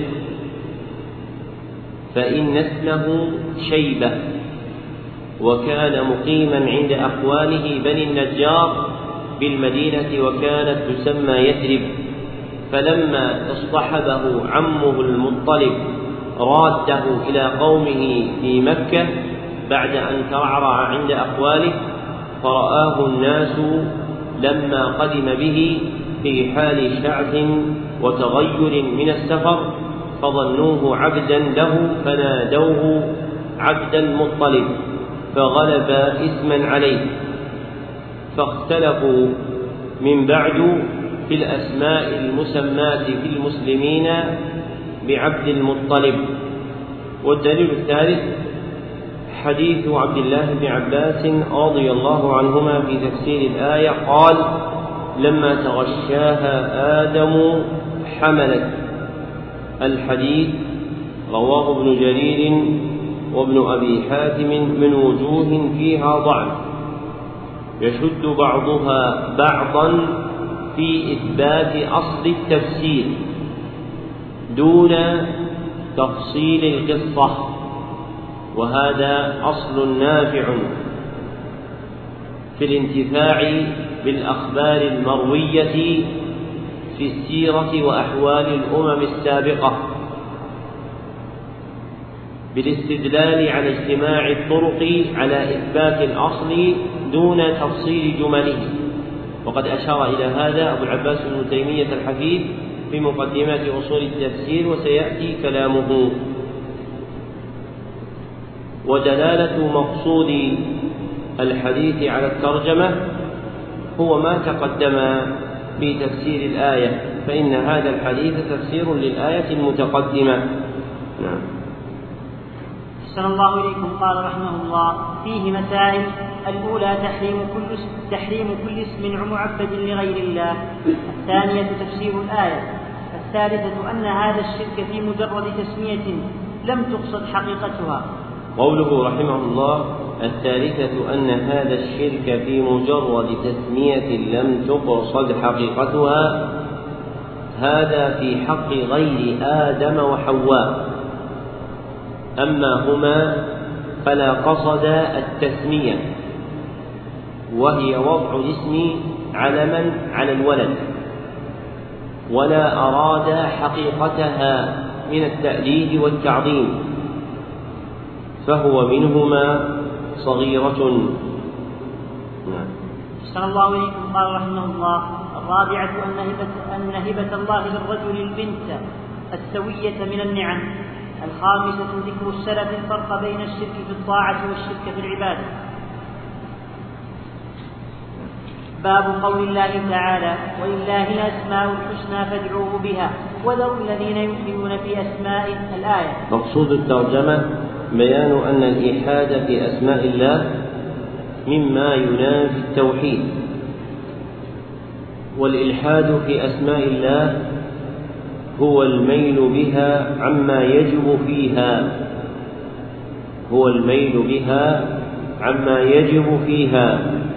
فإن اسمه شيبة وكان مقيما عند أخوانه بني النجار بالمدينة وكانت تسمى يثرب، فلما اصطحبه عمه المطلب راده إلى قومه في مكة بعد أن ترعرع عند أخواله، فرآه الناس لما قدم به في حال شعث وتغير من السفر فظنوه عبدا له فنادوه عبد المطلب، فغلب اسما عليه، فاختلفوا من بعد في الأسماء المسماة في المسلمين بعبد المطلب. والدليل الثالث حديث عبد الله بن عباس رضي الله عنهما في تفسير الآية قال: لما تغشاها آدم حملت. الحديث رواه ابن جرير وابن أبي حاتم من وجوه فيها ضعف، يشد بعضها بعضا في إثبات أصل التفسير دون تفصيل القصة، وهذا أصل نافع في الانتفاع بالأخبار المروية في السيرة وأحوال الأمم السابقة، بالاستدلال على اجتماع الطرق على إثبات الأصل دون تفصيل جمله. وقد أشار إلى هذا أبو العباس بن تيمية الحفيد في مقدمات أصول التفسير، وسيأتي كلامه. ودلالة مقصود الحديث على الترجمة هو ما تقدم في تفسير الآية، فإن هذا الحديث تفسير للآية المتقدمة. نعم. أحسن الله إليكم. قال رحمه الله: فيه مسائل. الأولى تحريم كل اسم, تحريم كل اسم معبد لغير الله. الثانية تفسير الآية. الثالثة أن هذا الشرك في مجرد تسمية لم تقصد حقيقتها. قوله رحمه الله: الثالثة أن هذا الشرك في مجرد تسمية لم تقصد حقيقتها، هذا في حق غير آدم وحواء، أما هما فلا قصد التسمية، وهي وضع الاسم علما على الولد، ولا أراد حقيقتها من التأليد والتعظيم، فهو منهما صغيرة. نعم. أحسن الله إليكم. قال رحمه الله: الرابعة أن هبة, أن هبة الله للرجل البنت السوية من النعم. الخامسة ذكر السلف الفرق بين الشرك في الطاعة والشرك في العبادة. باب قول الله تعالى: ولله الأسماء الحسنى فادعوه بها وذروا الذين يلحدون في أسمائه. الآية. مقصود الترجمة بيان أن الإلحاد في أسماء الله مما ينافي التوحيد، والإلحاد في أسماء الله هو الميل بها عما يجب فيها هو الميل بها عما يجب فيها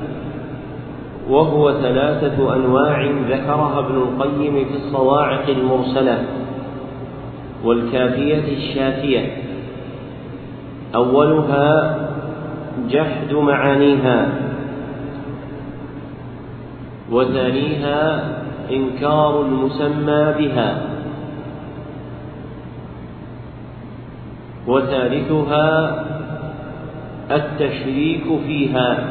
وهو ثلاثة أنواع ذكرها ابن القيم في الصواعق المرسلة والكافية الشافية. أولها جحد معانيها، وثانيها إنكار المسمى بها، وثالثها التشريك فيها.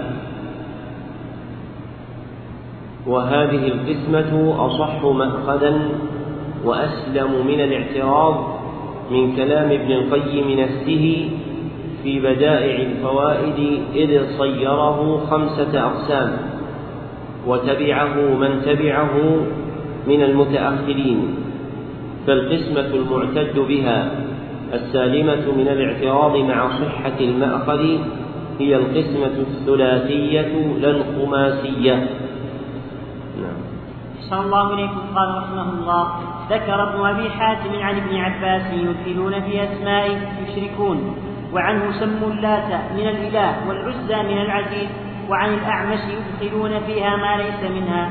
وهذه القسمة أصح مأخذا وأسلم من الاعتراض من كلام ابن القيم نفسه في بدائع الفوائد، إذ صيره خمسة أقسام وتبعه من تبعه من المتأخرين. فالقسمة المعتد بها السالمة من الاعتراض مع صحة المأخذ هي القسمة الثلاثية لا الخماسية. أحسن الله إليكم. قال رحمه الله: ذكر ابن أبي حاتم عن ابن عباس يلحدون في أسمائه يشركون، وعنه سموا اللات من الإله والعزى من العزيز، وعن الأعمش يدخلون فيها ما ليس منها.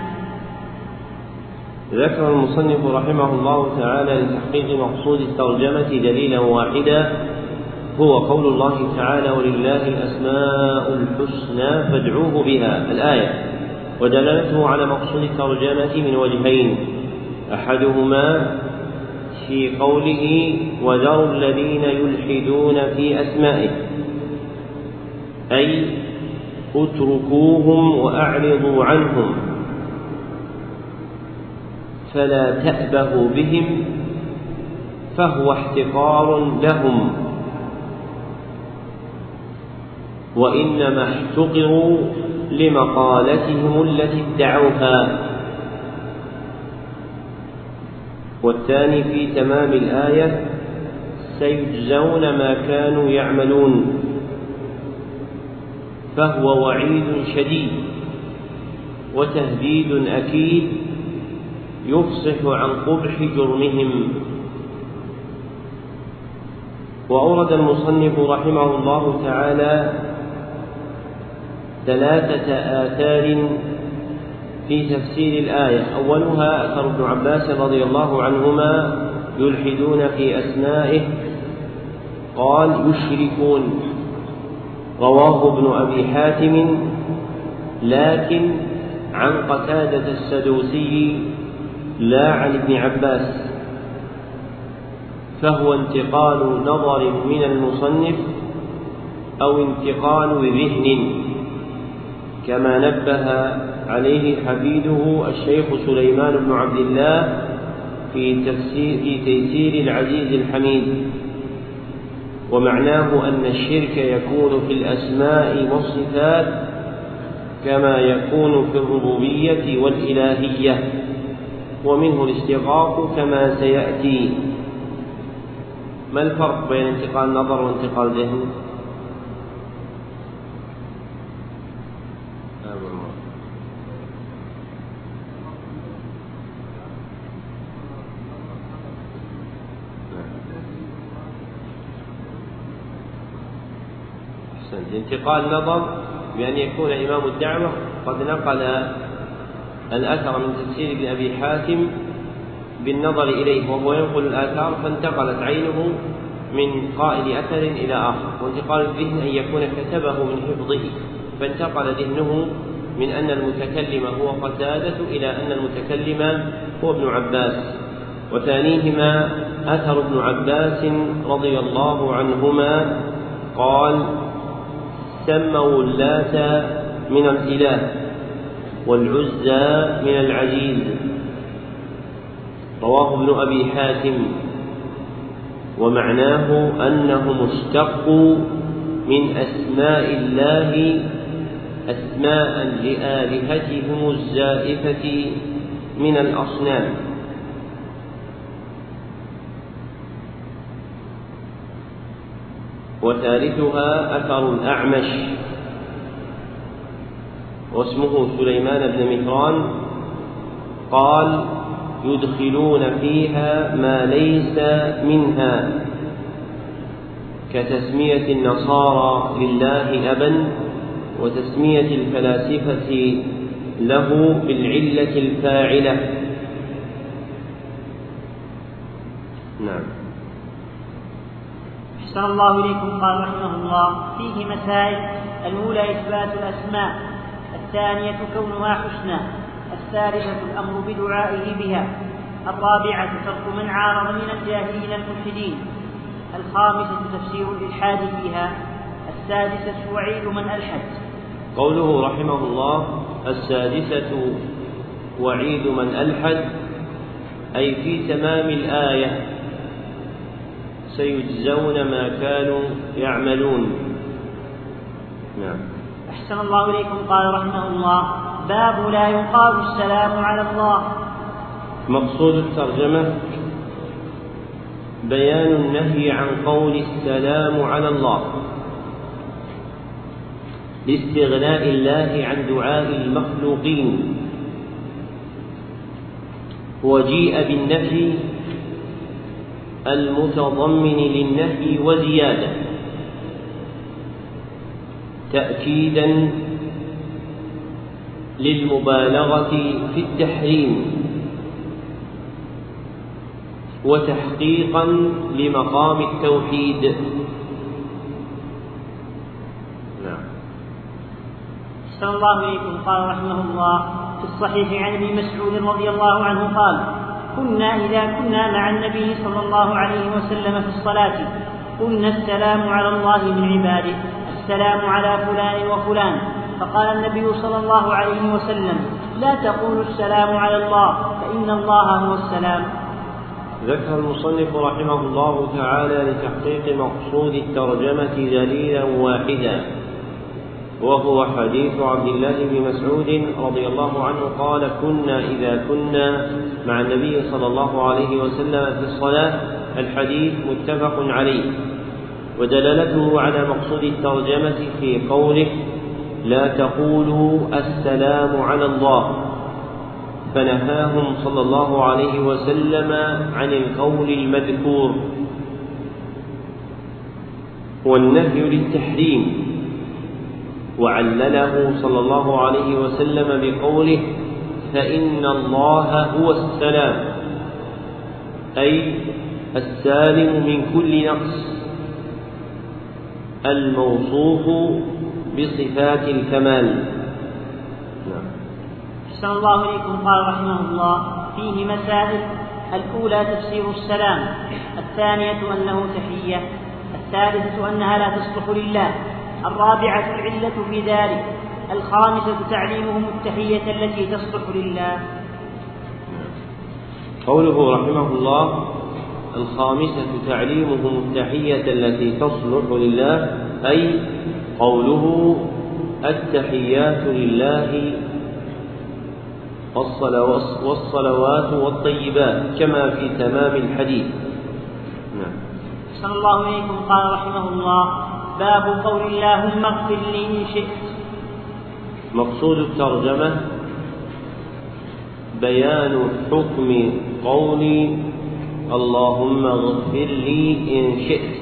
ذكر المصنف رحمه الله تعالى لتحقيق مقصود الترجمة دليلا واحدا، هو قول الله تعالى: ولله الأسماء الحسنى فادعوه بها. الآية. ودلالته على مقصود الترجمة من وجهين: أحدهما في قوله: وذروا الذين يلحدون في أسمائه، أي اتركوهم وأعرضوا عنهم، فلا تأبهوا بهم، فهو احتقار لهم، وإنما احتقروا لمقالتهم التي ادعوها. والثاني في تمام الآية: سيجزون ما كانوا يعملون، فهو وعيد شديد وتهديد أكيد يفصح عن قبح جرمهم. وأورد المصنف رحمه الله تعالى ثلاثة آثار في تفسير الآية. أولها أثر ابن عباس رضي الله عنهما يلحدون في أسمائه قال يشركون، رواه ابن أبي حاتم لكن عن قتادة السدوسي لا عن ابن عباس، فهو انتقال نظر من المصنف أو انتقال ذهن كما نبه عليه حفيده الشيخ سليمان بن عبد الله في تفسير في تيسير العزيز الحميد. ومعناه أن الشرك يكون في الأسماء والصفات كما يكون في الربوبية والإلهية، ومنه الاستغاث كما سيأتي. ما الفرق بين انتقال نظر وانتقال ذهن؟ انتقال نظر بأن يكون إمام الدعوة قد نقل الأثر من تفسير ابن أبي حاتم بالنظر إليه وهو ينقل الآثار فانتقلت عينه من قائل أثر إلى آخر. وانتقال الذهن أن يكون كتبه من حفظه فانتقل ذهنه من أن المتكلم هو قتادة إلى أن المتكلم هو ابن عباس. وثانيهما أثر ابن عباس رضي الله عنهما قال سموا اللات من الإله والعزى من العزيز، رواه ابن أبي حاتم. ومعناه أنهم اشتقوا من أسماء الله أسماء لآلهتهم الزائفة من الأصنام. وثالثها أثر الأعمش واسمه سليمان بن مهران قال يدخلون فيها ما ليس منها كتسمية النصارى لله أبا وتسمية الفلاسفة له بالعلة الفاعلة. نعم. أحسن الله إليكم. قال رحمه الله فيه مسائل: الأولى إثبات الأسماء، الثانية كونها حسنى، الثالثة الأمر بدعائه بها، الرابعة ترك من عارض من الجاهلين الملحدين، الخامسة تفسير الإلحاد فيها، السادسة وعيد من ألحد. قوله رحمه الله السادسة وعيد من ألحد أي في تمام الآية سيجزون ما كانوا يعملون. نعم. أحسن الله إليكم. قال رحمه الله باب لا يقال السلام على الله. مقصود الترجمة بيان النهي عن قول السلام على الله لاستغناء الله عن دعاء المخلوقين، وجيء بالنفي المتضمن للنهي وزيادة تأكيدا للمبالغة في التحريم وتحقيقا لمقام التوحيد. نعم. أحسن الله إليكم. قال رحمه الله في الصحيح عن ابن مسعود رضي الله عنه قال كنا إذا كنا مع النبي صلى الله عليه وسلم في الصلاة قلنا السلام على الله من عباده، السلام على فلان وفلان، فقال النبي صلى الله عليه وسلم لا تقولوا السلام على الله فإن الله هو السلام. ذكر المصنف رحمه الله تعالى لتحقيق مقصود الترجمة دليلا واحدا، وهو حديث عبد الله بن مسعود رضي الله عنه قال كنا إذا كنا مع النبي صلى الله عليه وسلم في الصلاة. الحديث متفق عليه، ودلالته على مقصود الترجمة في قوله لا تقولوا السلام على الله، فنهاهم صلى الله عليه وسلم عن القول المذكور. والنهي للتحريم، وعلله صلى الله عليه وسلم بقوله: فإن الله هو السلام، أي السالم من كل نقص، الموصوف بصفات الكمال. نعم. أحسن الله إليكم. قال رحمه الله: فيه مسائل: الأولى تفسير السلام، الثانية أنه تحية، الثالثة أنها لا تصلح لله، الرابعة العلة في ذلك، الخامسة تعليمهم التحية التي تصلح لله. قوله رحمه الله: الخامسة تعليمهم التحية التي تصلح لله، أي قوله: التحيات لله والصلوات والطيبات، كما في تمام الحديث. نعم. أحسن الله إليكم. قال رحمه الله: باب قول اللهم اغفر لي إن شئت. مقصود الترجمة بيان حكم قول اللهم اغفر لي إن شئت.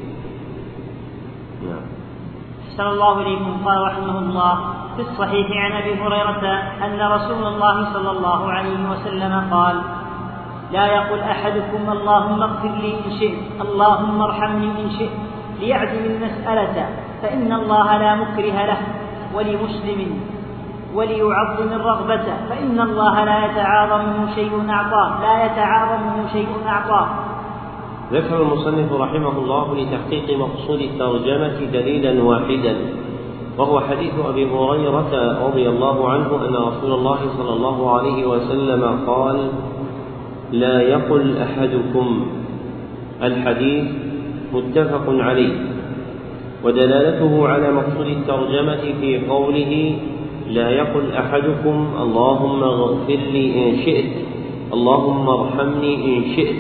نعم. أحسن الله إليكم. قال رحمه الله: في الصحيح عن أبي هريرة أن رسول الله صلى الله عليه وسلم قال: لا يقل أحدكم اللهم اغفر لي إن شئت، اللهم ارحمني إن شئت، ليعدم المسألة، فإن الله لا مكره له، ولمسلم: وليعظم الرغبة، فإن الله لا يتعاظمه شيء أعطاه لا يتعاظمه شيء أعطاه. ذكر المصنف رحمه الله لتحقيق مقصود الترجمة دليلا واحدا، وهو حديث أبي هريرة رضي الله عنه أن رسول الله صلى الله عليه وسلم قال: لا يقل أحدكم. الحديث متفق عليه، ودلالته على مقصود الترجمة في قوله: لا يقل أحدكم اللهم اغفر لي إن شئت، اللهم ارحمني إن شئت.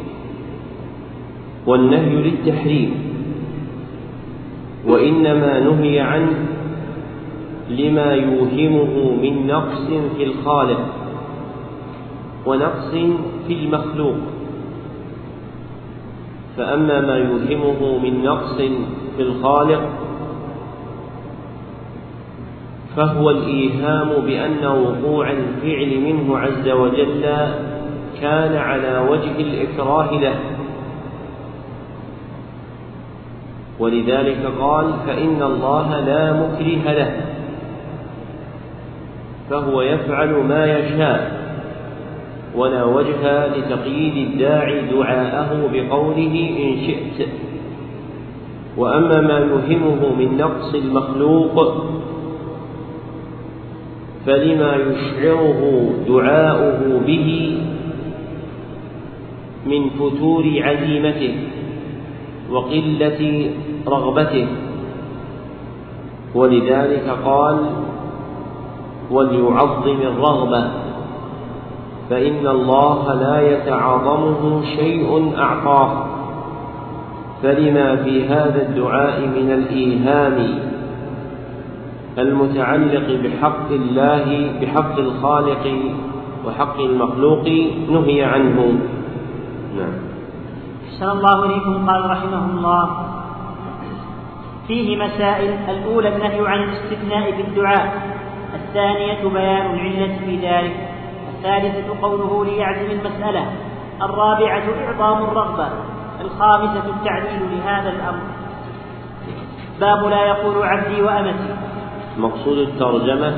والنهي للتحريم، وإنما نهي عنه لما يوهمه من نقص في الخالق ونقص في المخلوق. فأما ما يوهمه من نقص في الخالق فهو الإيهام بأن وقوع الفعل منه عز وجل كان على وجه الإكراه له، ولذلك قال: فإن الله لا مكره له، فهو يفعل ما يشاء، ولا وجه لتقييد الداعي دعاءه بقوله إن شئت. وأما ما يوهمه من نقص المخلوق فلما يشعره دعاؤه به من فتور عزيمته وقلة رغبته، ولذلك قال: وليعظم الرغبة، فإن الله لا يتعاظمه شيء أعطاه. فلما في هذا الدعاء من الإيهام المتعلق بحق الله بحق الخالق وحق المخلوق نهي عنه. نعم. أحسن الله إليكم. قال رحمه الله: فيه مسائل: الأولى النهي عن الاستثناء في الدعاء، الثانية بيان العلة في ذلك، الثالثة قوله ليعزم المسألة، الرابعة إعظام الرغبة، الخامسة التعليل لهذا الأمر. باب لا يقول عبدي وأمتي. مقصود الترجمة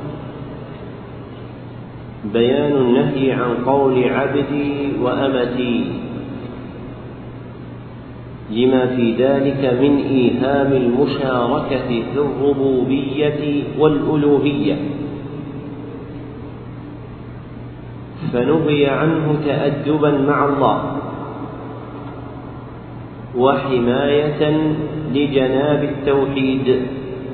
بيان النهي عن قول عبدي وأمتي، لما في ذلك من إيهام المشاركة في الربوبية والألوهية، فنهي عنه تأدبا مع الله وحماية لجناب التوحيد.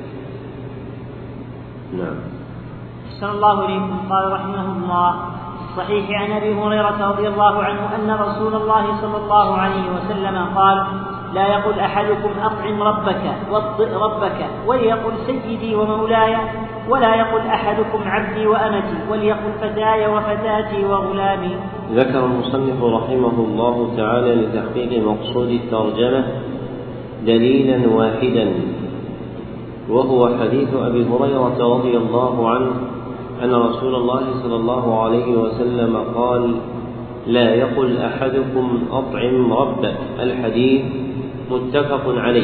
نعم. أحسن الله إليكم. قال رحمه الله: الصحيح عن أبي هريرة رضي الله عنه أن رسول الله صلى الله عليه وسلم قال: لا يقل أحدكم أطعم ربك واطئ ربك، وليقل سيدي ومولاي، ولا يقل أحدكم عبدي وأمتي، وليقل فتاي وفتاتي وغلامي. ذكر المصنف رحمه الله تعالى لتحقيق مقصود الترجمة دليلا واحدا، وهو حديث أبي هريرة رضي الله عنه أن رسول الله صلى الله عليه وسلم قال: لا يقل أحدكم أطعم ربك. الحديث متفق عليه.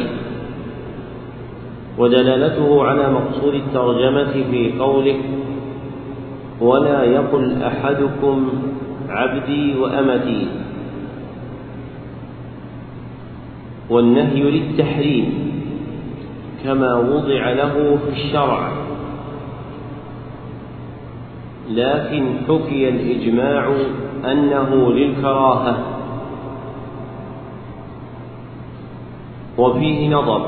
ودلالته على مقصود الترجمة في قوله: ولا يقل أحدكم عبدي وأمتي، والنهي للتحريم كما وضع له في الشرع، لكن حكي الإجماع أنه للكراهة، وفيه نظر،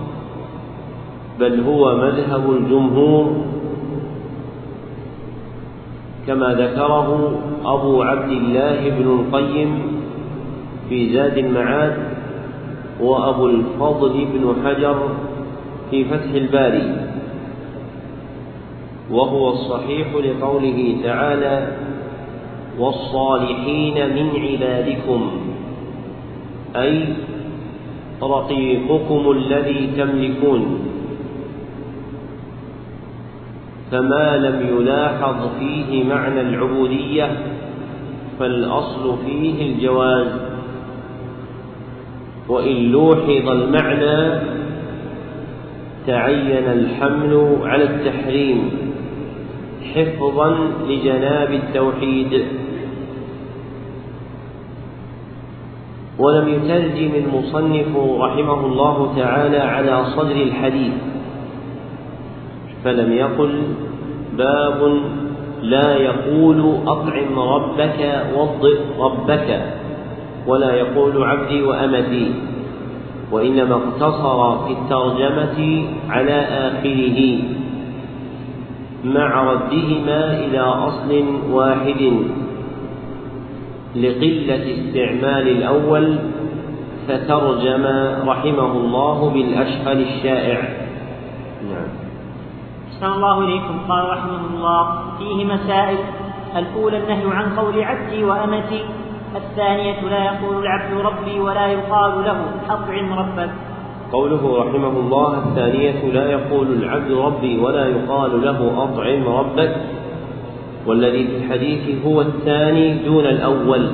بل هو مذهب الجمهور كما ذكره أبو عبد الله بن القيم في زاد المعاد، وأبو الفضل بن حجر في فتح الباري، وهو الصحيح لقوله تعالى: والصالحين من عبادكم، أي رقيقكم الذي تملكون، فما لم يلاحظ فيه معنى العبودية فالأصل فيه الجواز، وإن لوحظ المعنى تعين الحمل على التحريم حفظا لجناب التوحيد. ولم يترجم المصنف رحمه الله تعالى على صدر الحديث، فلم يقل: باب لا يقول أطعم ربك وضئ ربك، ولا يقول عبدي وأمتي، وإنما اقتصر في الترجمة على آخره مع ردهما إلى أصل واحد لقلة استعمال الأول، فترجم رحمه الله بالأشهر الشائع. نعم. أحسن الله إليكم. قال رحمه الله: فيه مسائل. الأولى النهي عن قول عبدي وأمتي. الثانية لا يقول العبد ربي ولا يقال له أطعم ربك. قوله رحمه الله: الثانية لا يقول العبد ربي ولا يقال له أطعم ربك، والذي في الحديث هو الثاني دون الأول،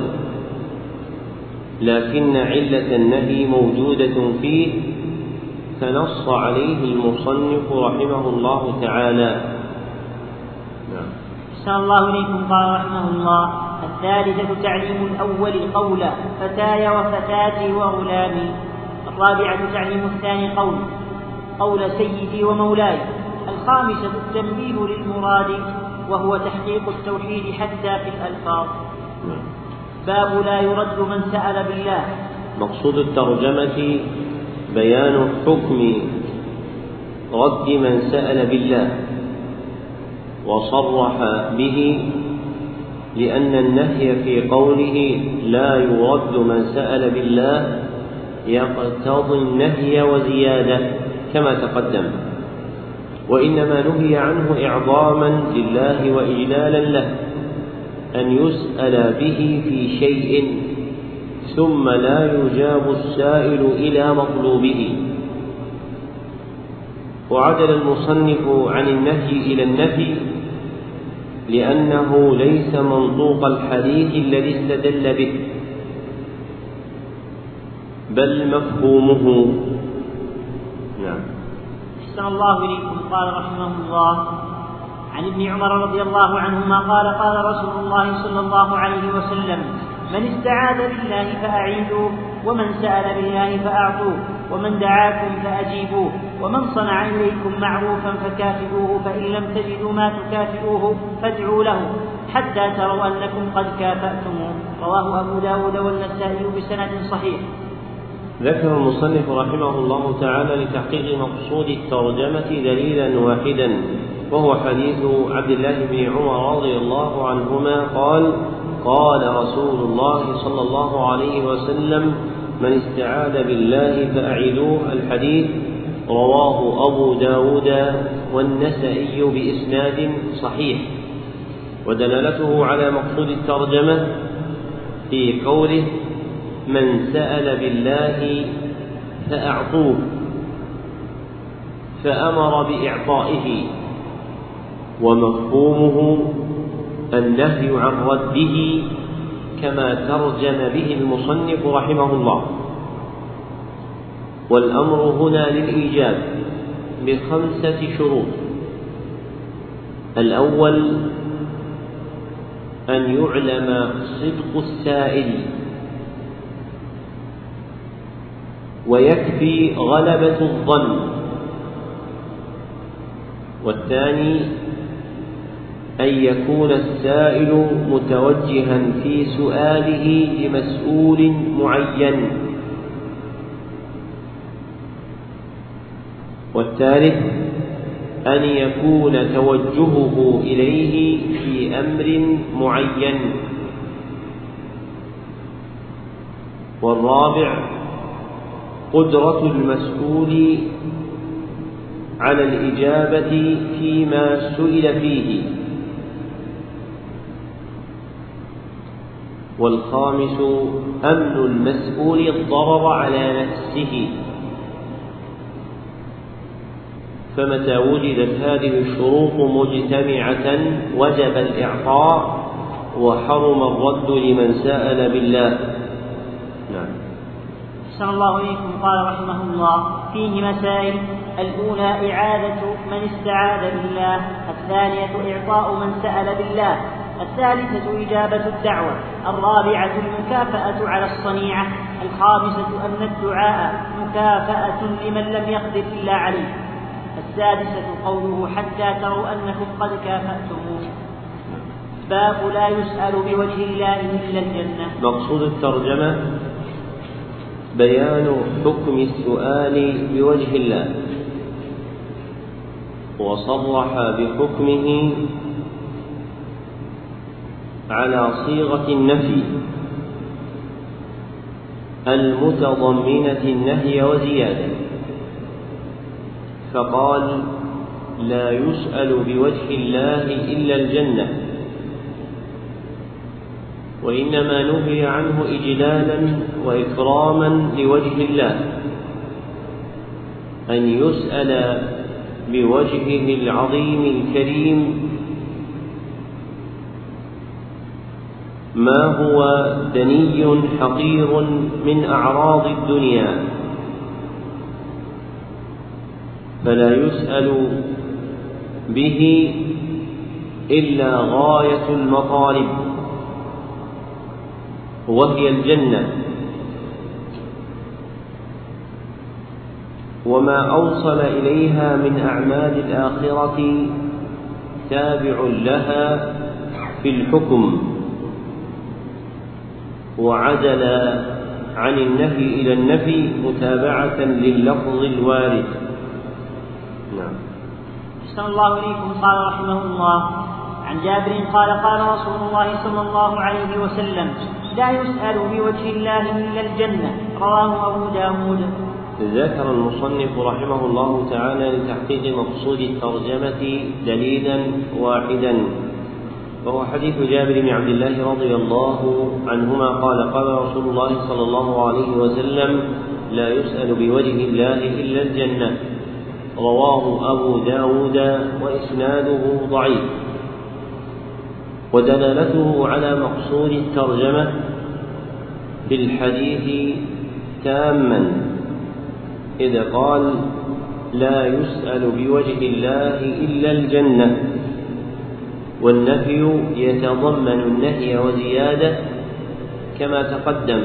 لكن علة النهي موجودة فيه فنص عليه المصنف رحمه الله تعالى. نعم. أحسن الله إليكم. قال رحمه الله: الثالثة تعليم الأول قول فتاي وفتاتي وغلامي. الرابعة تعليم الثاني قول قول سيدي ومولاي. الخامسة التنبيه للمراد، وهو تحقيق التوحيد حتى في الألفاظ. باب لا يرد من سأل بالله. مقصود الترجمة بيان حكم رد من سأل بالله، وصرح به لأن النهي في قوله لا يرد من سأل بالله يقتضي النهي وزيادة كما تقدم، وإنما نهي عنه إعظاما لله وإجلالا له أن يسأل به في شيء ثم لا يجاب السائل إلى مطلوبه. وعدل المصنف عن النهي إلى النفي لأنه ليس منطوق الحديث الذي استدل به، بل مفهومه. نعم. أحسن الله إليكم. قال رحمه الله: عن ابن عمر رضي الله عنهما قال: قال رسول الله صلى الله عليه وسلم: من استعاذ بالله فأعيذوه، ومن سأل بالله فأعطوه، ومن دعاكم فأجيبوه، ومن صنع إليكم معروفا فكافئوه، فإن لم تجدوا ما تكافئوه فادعوا له حتى تروا أنكم قد كافأتموه. رواه أبو داود والنسائي بسند صحيح. ذكر المصنف رحمه الله تعالى لتحقيق مقصود الترجمة دليلا واحدا، وهو حديث عبد الله بن عمر رضي الله عنهما قال: قال رسول الله صلى الله عليه وسلم: من استعاذ بالله فأعيذوه. الحديث رواه أبو داود والنسائي بإسناد صحيح. ودلالته على مقصود الترجمة في قوله: من سأل بالله فأعطوه، فأمر بإعطائه، ومفهومه النهي عن رده كما ترجم به المصنف رحمه الله. والأمر هنا للإيجاب بخمسة شروط: الأول أن يعلم صدق السائل، ويكفي غلبة الظن. والثاني أن يكون السائل متوجها في سؤاله لمسؤول معين. والثالث أن يكون توجهه إليه في أمر معين. والرابع قدرة المسؤول على الإجابة فيما سئل فيه. والخامس أمن المسؤول الضرر على نفسه. فمتى وجدت هذه الشروط مجتمعة وجب الإعطاء، وحرم الرد لمن سأل بالله. نعم. أحسن الله إليكم. قال رحمه الله: فيه مسائل: الأولى إعادة من استعاذ بالله، الثانية إعطاء من سأل بالله، الثالثة إجابة الدعوة، الرابعة المكافأة على الصنيعة، الخامسة أن الدعاء مكافأة لمن لم يقدر إلا عليه، السادسة قوله: حتى تروا أنكم قد كافأتموه. باب لا يسأل بوجه الله إلا الجنة. مقصود الترجمة بيان حكم السؤال بوجه الله، وصرح بحكمه على صيغة النفي المتضمنة النهي وزيادة، فقال: لا يسأل بوجه الله إلا الجنة، وإنما نهي عنه إجلالا وإكراما لوجه الله أن يسأل بوجهه العظيم الكريم ما هو دني حقير من أعراض الدنيا، فلا يسأل به إلا غاية المطالب، وهي الجنة، وما أوصل إليها من أعمال الآخرة تابع لها في الحكم، وعدل عن النفي إلى النفي متابعة لللفظ الوارد. نعم. أحسن الله إليكم. قال رحمه الله: عن جابر قال: قال رسول الله صلى الله عليه وسلم: لا يسأل بوجه الله إلا الجنة. رواه أبو داود. ذكر المصنف رحمه الله تعالى لتحقيق مقصود الترجمة دليلا واحدا، وهو حديث جابر بن عبد الله رضي الله عنهما قال: قال رسول الله صلى الله عليه وسلم: لا يسأل بوجه الله إلا الجنة. رواه أبو داود وإسناده ضعيف. ودلالته على مقصود الترجمة في الحديث تاما، إذ قال: لا يسأل بوجه الله إلا الجنة، والنفي يتضمن النهي وزيادة كما تقدم،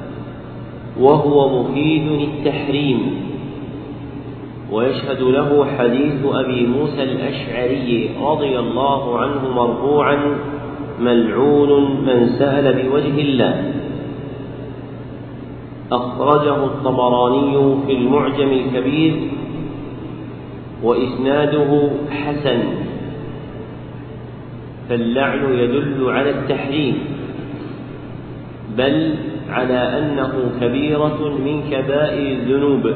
وهو مفيد للتحريم، ويشهد له حديث أبي موسى الأشعري رضي الله عنه مرفوعا: ملعون من سأل بوجه الله. أخرجه الطبراني في المعجم الكبير، وإسناده حسن. فاللعن يدل على التحريم، بل على أنه كبيرة من كبائر الذنوب.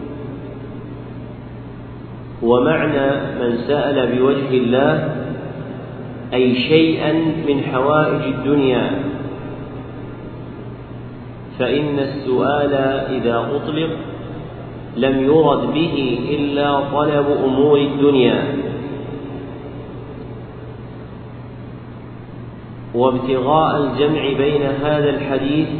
ومعنى من سأل بوجه الله أي شيئا من حوائج الدنيا، فإن السؤال إذا أطلق لم يرد به إلا طلب أمور الدنيا وابتغاء الجمع بين هذا الحديث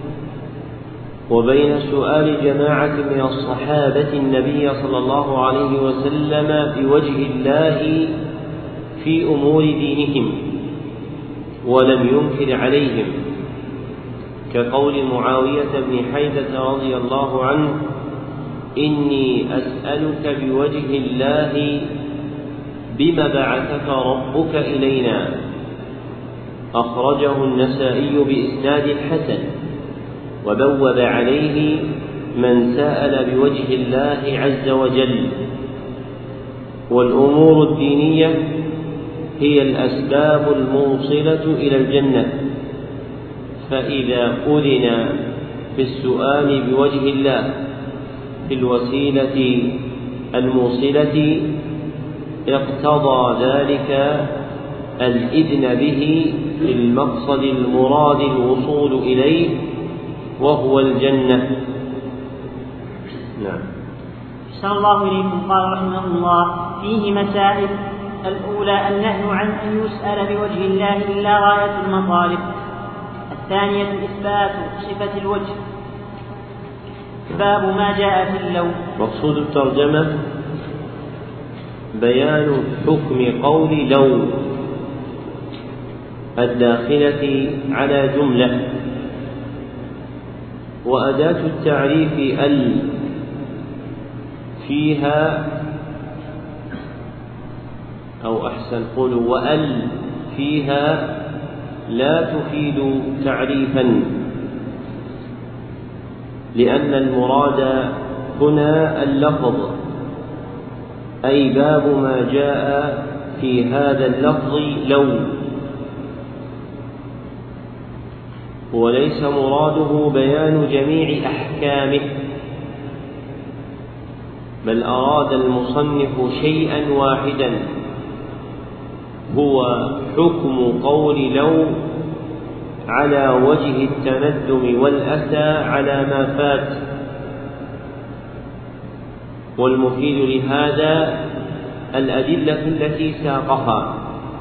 وبين سؤال جماعة من الصحابة النبي صلى الله عليه وسلم بوجه الله في أمور دينهم ولم ينكر عليهم، كقول معاوية بن حيدة رضي الله عنه: إني أسألك بوجه الله بما بعثك ربك إلينا. أخرجه النسائي بإسناد حسن، وبوب عليه: من سأل بوجه الله عز وجل. والأمور الدينية هي الأسباب الموصلة إلى الجنة، فإذا أذن في السؤال بوجه الله في الوسيلة الموصلة اقتضى ذلك الإذن به في المقصد المراد الوصول إليه وهو الجنة. نعم. أحسن الله إليكم. قال رحمه الله: فيه مسائل. الأولى النهي عن أن يسأل بوجه الله إلا غاية المطالب. الثانية إثبات صفة الوجه. باب ما جاء في اللون. مقصود الترجمة بيان حكم قول لو الداخلة على جملة، وأداة التعريف ال فيها، أو أحسن قولوا وأل فيها لا تفيد تعريفا، لأن المراد هنا اللفظ، أي باب ما جاء في هذا اللفظ لو، وليس مراده بيان جميع أحكامه، بل أراد المصنف شيئا واحدا هو حكم قول لو على وجه التندم والأسى على ما فات. والمفيد لهذا الأدلة التي ساقها،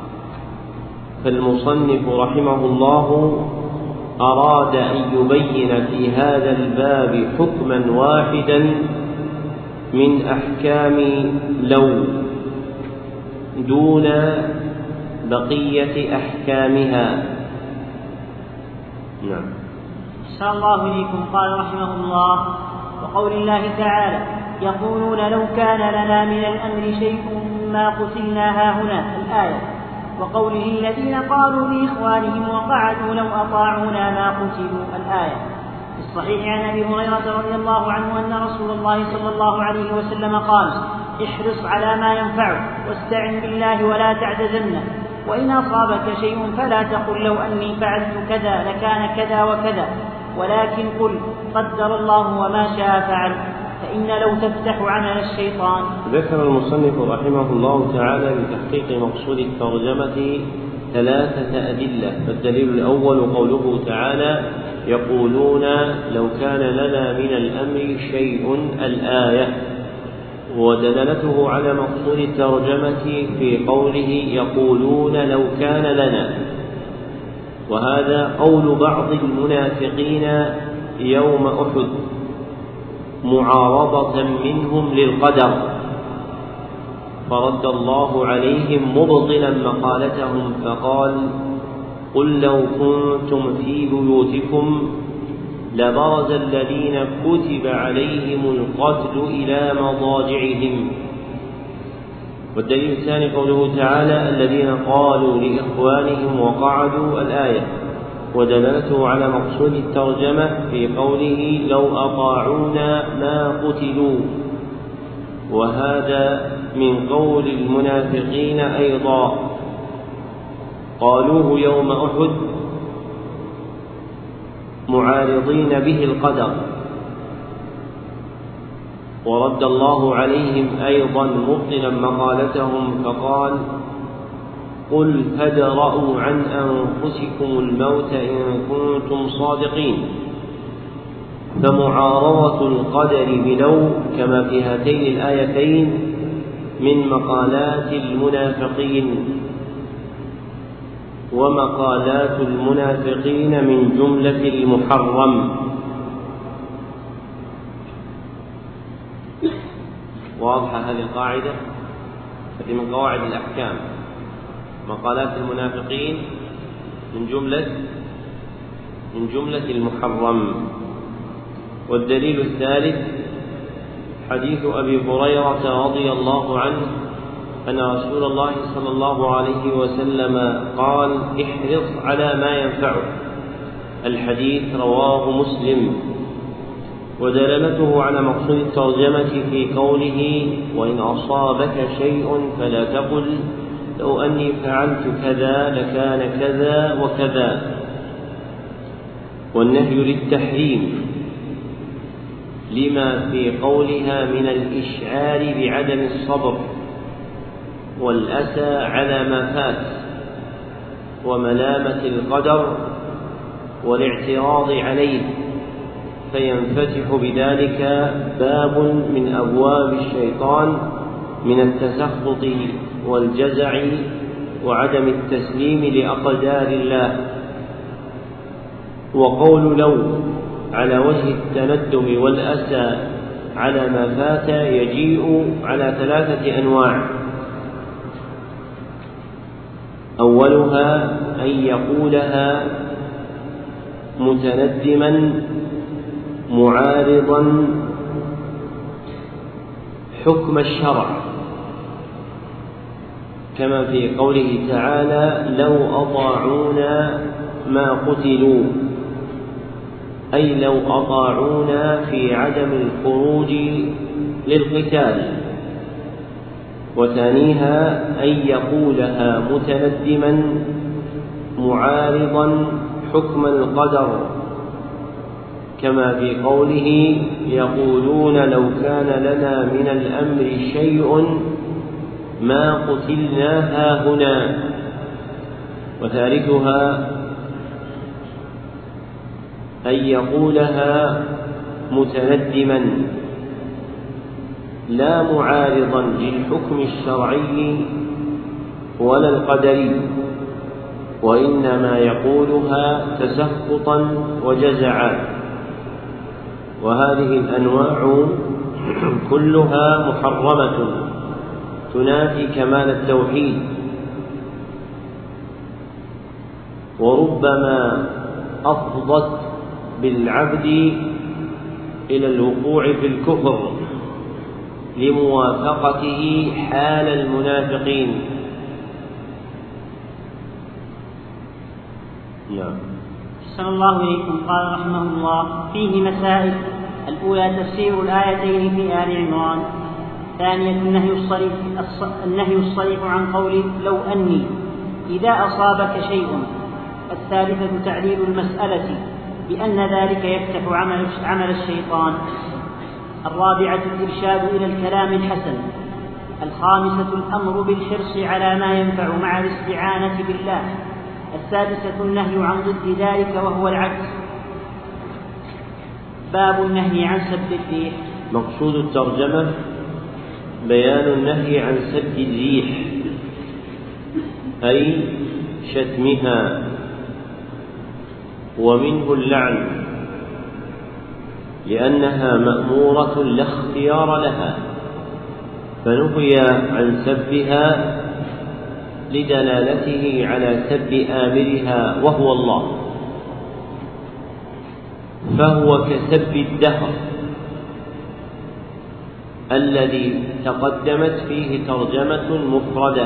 فالمصنف رحمه الله أراد أن يبين في هذا الباب حكما واحدا من أحكام لو دون بقية أحكامها. نعم. أحسن الله إليكم. قال رحمه الله: وقول الله تعالى: يقولون لو كان لنا من الأمر شيء ما قتلنا هاهنا، الآية. وقوله: الذين قالوا لإخوانهم وقعدوا لو أطاعونا ما قتلوا، الآية. في الصحيح عن أبي هريرة رضي الله عنه أن رسول الله صلى الله عليه وسلم قال: احرص على ما ينفعك واستعن بالله ولا تعجزن، وإن أصابك شيء فلا تقل لو أني فعلت كذا لكان كذا وكذا، ولكن قل قدر الله وما شاء فعل، فإن لو تفتح عمل الشيطان. ذكر المصنف رحمه الله تعالى لتحقيق مقصود الترجمة ثلاثة أدلة. فالدليل الأول قوله تعالى: يقولون لو كان لنا من الأمر شيء، الآية، ودلالته على مقصود الترجمة في قوله يقولون لو كان لنا، وهذا قول بعض المنافقين يوم أحد معارضة منهم للقدر، فرد الله عليهم مبطلا مقالتهم فقال: قل لو كنتم في بيوتكم لبرز الذين كتب عليهم القتل إلى مضاجعهم. والدليل الثاني قوله تعالى: الذين قالوا لإخوانهم وقعدوا، الآية، ودلالته على مقصود الترجمة في قوله لو أطاعونا ما قتلوا، وهذا من قول المنافقين أيضا، قالوه يوم أحد معارضين به القدر، ورد الله عليهم أيضا مبطلا مقالتهم فقال: قل فادرءوا عن أنفسكم الموت إن كنتم صادقين. فمعارضة القدر بلو كما في هاتين الآيتين من مقالات المنافقين، ومقالات المنافقين من جملة المحرم. واضحة هذه القاعدة؟ هذه من قواعد الأحكام. مقالات المنافقين من جملة من جملة المحرم. والدليل الثالث حديث أبي هريرة رضي الله عنه أن رسول الله صلى الله عليه وسلم قال: احرص على ما ينفعك. الحديث رواه مسلم. ودلالته على مقصود الترجمة في قوله: وإن أصابك شيء فلا تقل لو أني فعلت كذا لكان كذا وكذا. والنهي للتحريم لما في قولها من الإشعار بعدم الصبر والأسى على ما فات وملامة القدر والاعتراض عليه، فينفتح بذلك باب من أبواب الشيطان من التسخط والجزع وعدم التسليم لأقدار الله. وقول لو على وجه التندم والأسى على ما فات يجيء على ثلاثة أنواع: أولها أن يقولها متندما معارضا حكم الشرع، كما في قوله تعالى: لو أطاعونا ما قتلوا، أي لو أطاعونا في عدم الخروج للقتال. وثانيها أن يقولها متندما معارضا حكم القدر، كما في قوله: يقولون لو كان لنا من الأمر شيء ما قتلنا هاهنا. وثالثها أن يقولها متندما لا معارضا للحكم الشرعي ولا القدري، وإنما يقولها تسخطا وجزعا. وهذه الأنواع كلها محرمة تنافي كمال التوحيد، وربما أفضت بالعبد إلى الوقوع في الكفر لموافقته حال المنافقين. نعم. أحسن الله إليكم. قال رحمه الله: فيه مسائل. الأولى تفسير الآيتين في آل عمران. ثانية النهي الصريح, النهي الصريح عن قول لو أني إذا أصابك شيء. الثالثة تعليل المسألة بأن ذلك يفتح عمل, عمل الشيطان. الرابعة الإرشاد إلى الكلام الحسن. الخامسة الأمر بالحرص على ما ينفع مع الاستعانة بالله. السادسة النهي عن ضد ذلك وهو العكس. باب النهي عن سب الريح. مقصود الترجمة بيان النهي عن سب الريح، أي شتمها، ومنه اللعن، لأنها مأمورة لا اختيار لها، فنهي عن سبها لدلالته على سب آمرها وهو الله، فهو كسب الدهر الذي تقدمت فيه ترجمة مفردة.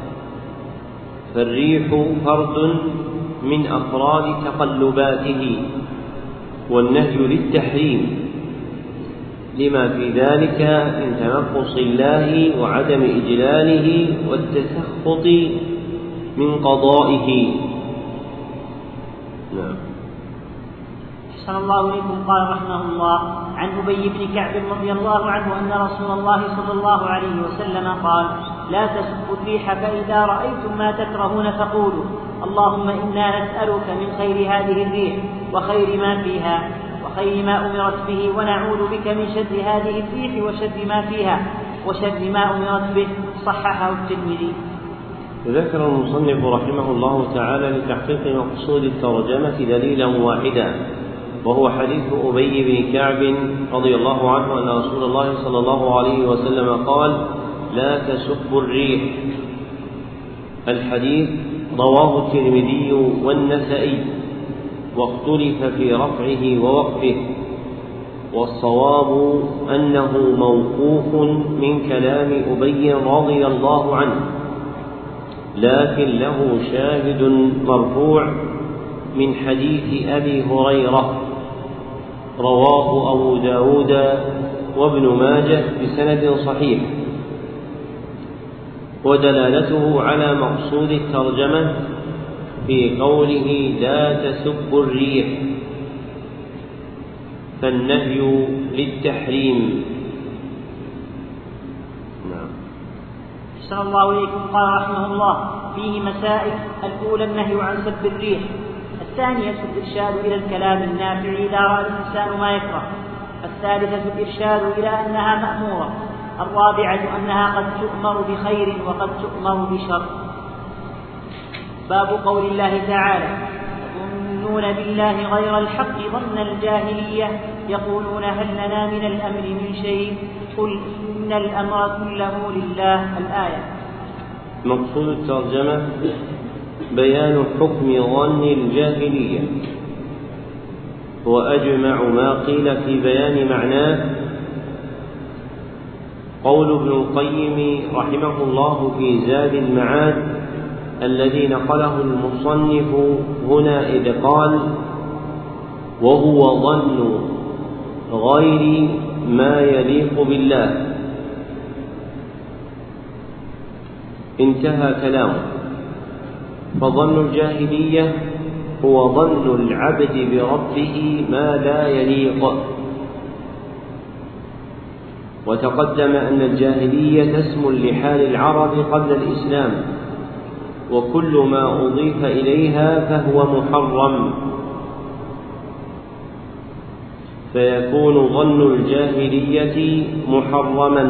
فالريح فرد من أفراد تقلباته، والنهي للتحريم لما في ذلك من تنقص الله وعدم إجلاله والتسخط من قضائه. نعم. أحسن الله إليكم. قال رحمه الله: عن أبي بن كعب رضي الله عنه أن رسول الله صلى الله عليه وسلم قال: لا تسبوا الريح، فإذا رأيتم ما تكرهون فقولوا اللهم إنا نسألك من خير هذه الريح وخير ما فيها بالخير ما أمرت به ونعوذ بك من شر هذه الريح وشر ما فيها وشر ما أمرت به. صححه الترمذي. ذكر المصنف رحمه الله تعالى لتحقيق مقصود الترجمة دليلا واحدا، وهو حديث أبي بن كعب رضي الله عنه أن رسول الله صلى الله عليه وسلم قال: لا تسبوا الريح. الحديث رواه الترمذي والنسائي، واختلف في رفعه ووقفه، والصواب أنه موقوف من كلام أبي رضي الله عنه، لكن له شاهد مرفوع من حديث أبي هريرة رواه أبو داود وابن ماجه بسند صحيح، ودلالته على مقصود الترجمة في قوله: لا تسبوا الريح، فالنهي للتحريم. نعم. أحسن الله إليكم. قال رحمه الله: فيه مسائل. الأولى النهي عن سب الريح، الثانية الإرشاد إلى الكلام النافع إذا رأى الإنسان ما يكره، الثالثة الإرشاد إلى أنها مأمورة، الرابعة أنها قد تؤمر بخير وقد تؤمر بشر. باب قول الله تعالى: يظنون بالله غير الحق ظن الجاهلية يقولون هل لنا من الأمر من شيء قل إن الأمر كله لله. الآية. مقصود الترجمة بيان حكم ظن الجاهلية، وأجمع ما قيل في بيان معناه قول ابن القيم رحمه الله في زاد المعاد الذي نقله المصنف هنا، إذ قال: وهو ظن غير ما يليق بالله. انتهى كلامه. فظن الجاهلية هو ظن العبد بربه ما لا يليق. وتقدم أن الجاهلية اسم لحال العرب قبل الإسلام، وكل ما أضيف إليها فهو محرم، فيكون ظن الجاهلية محرما،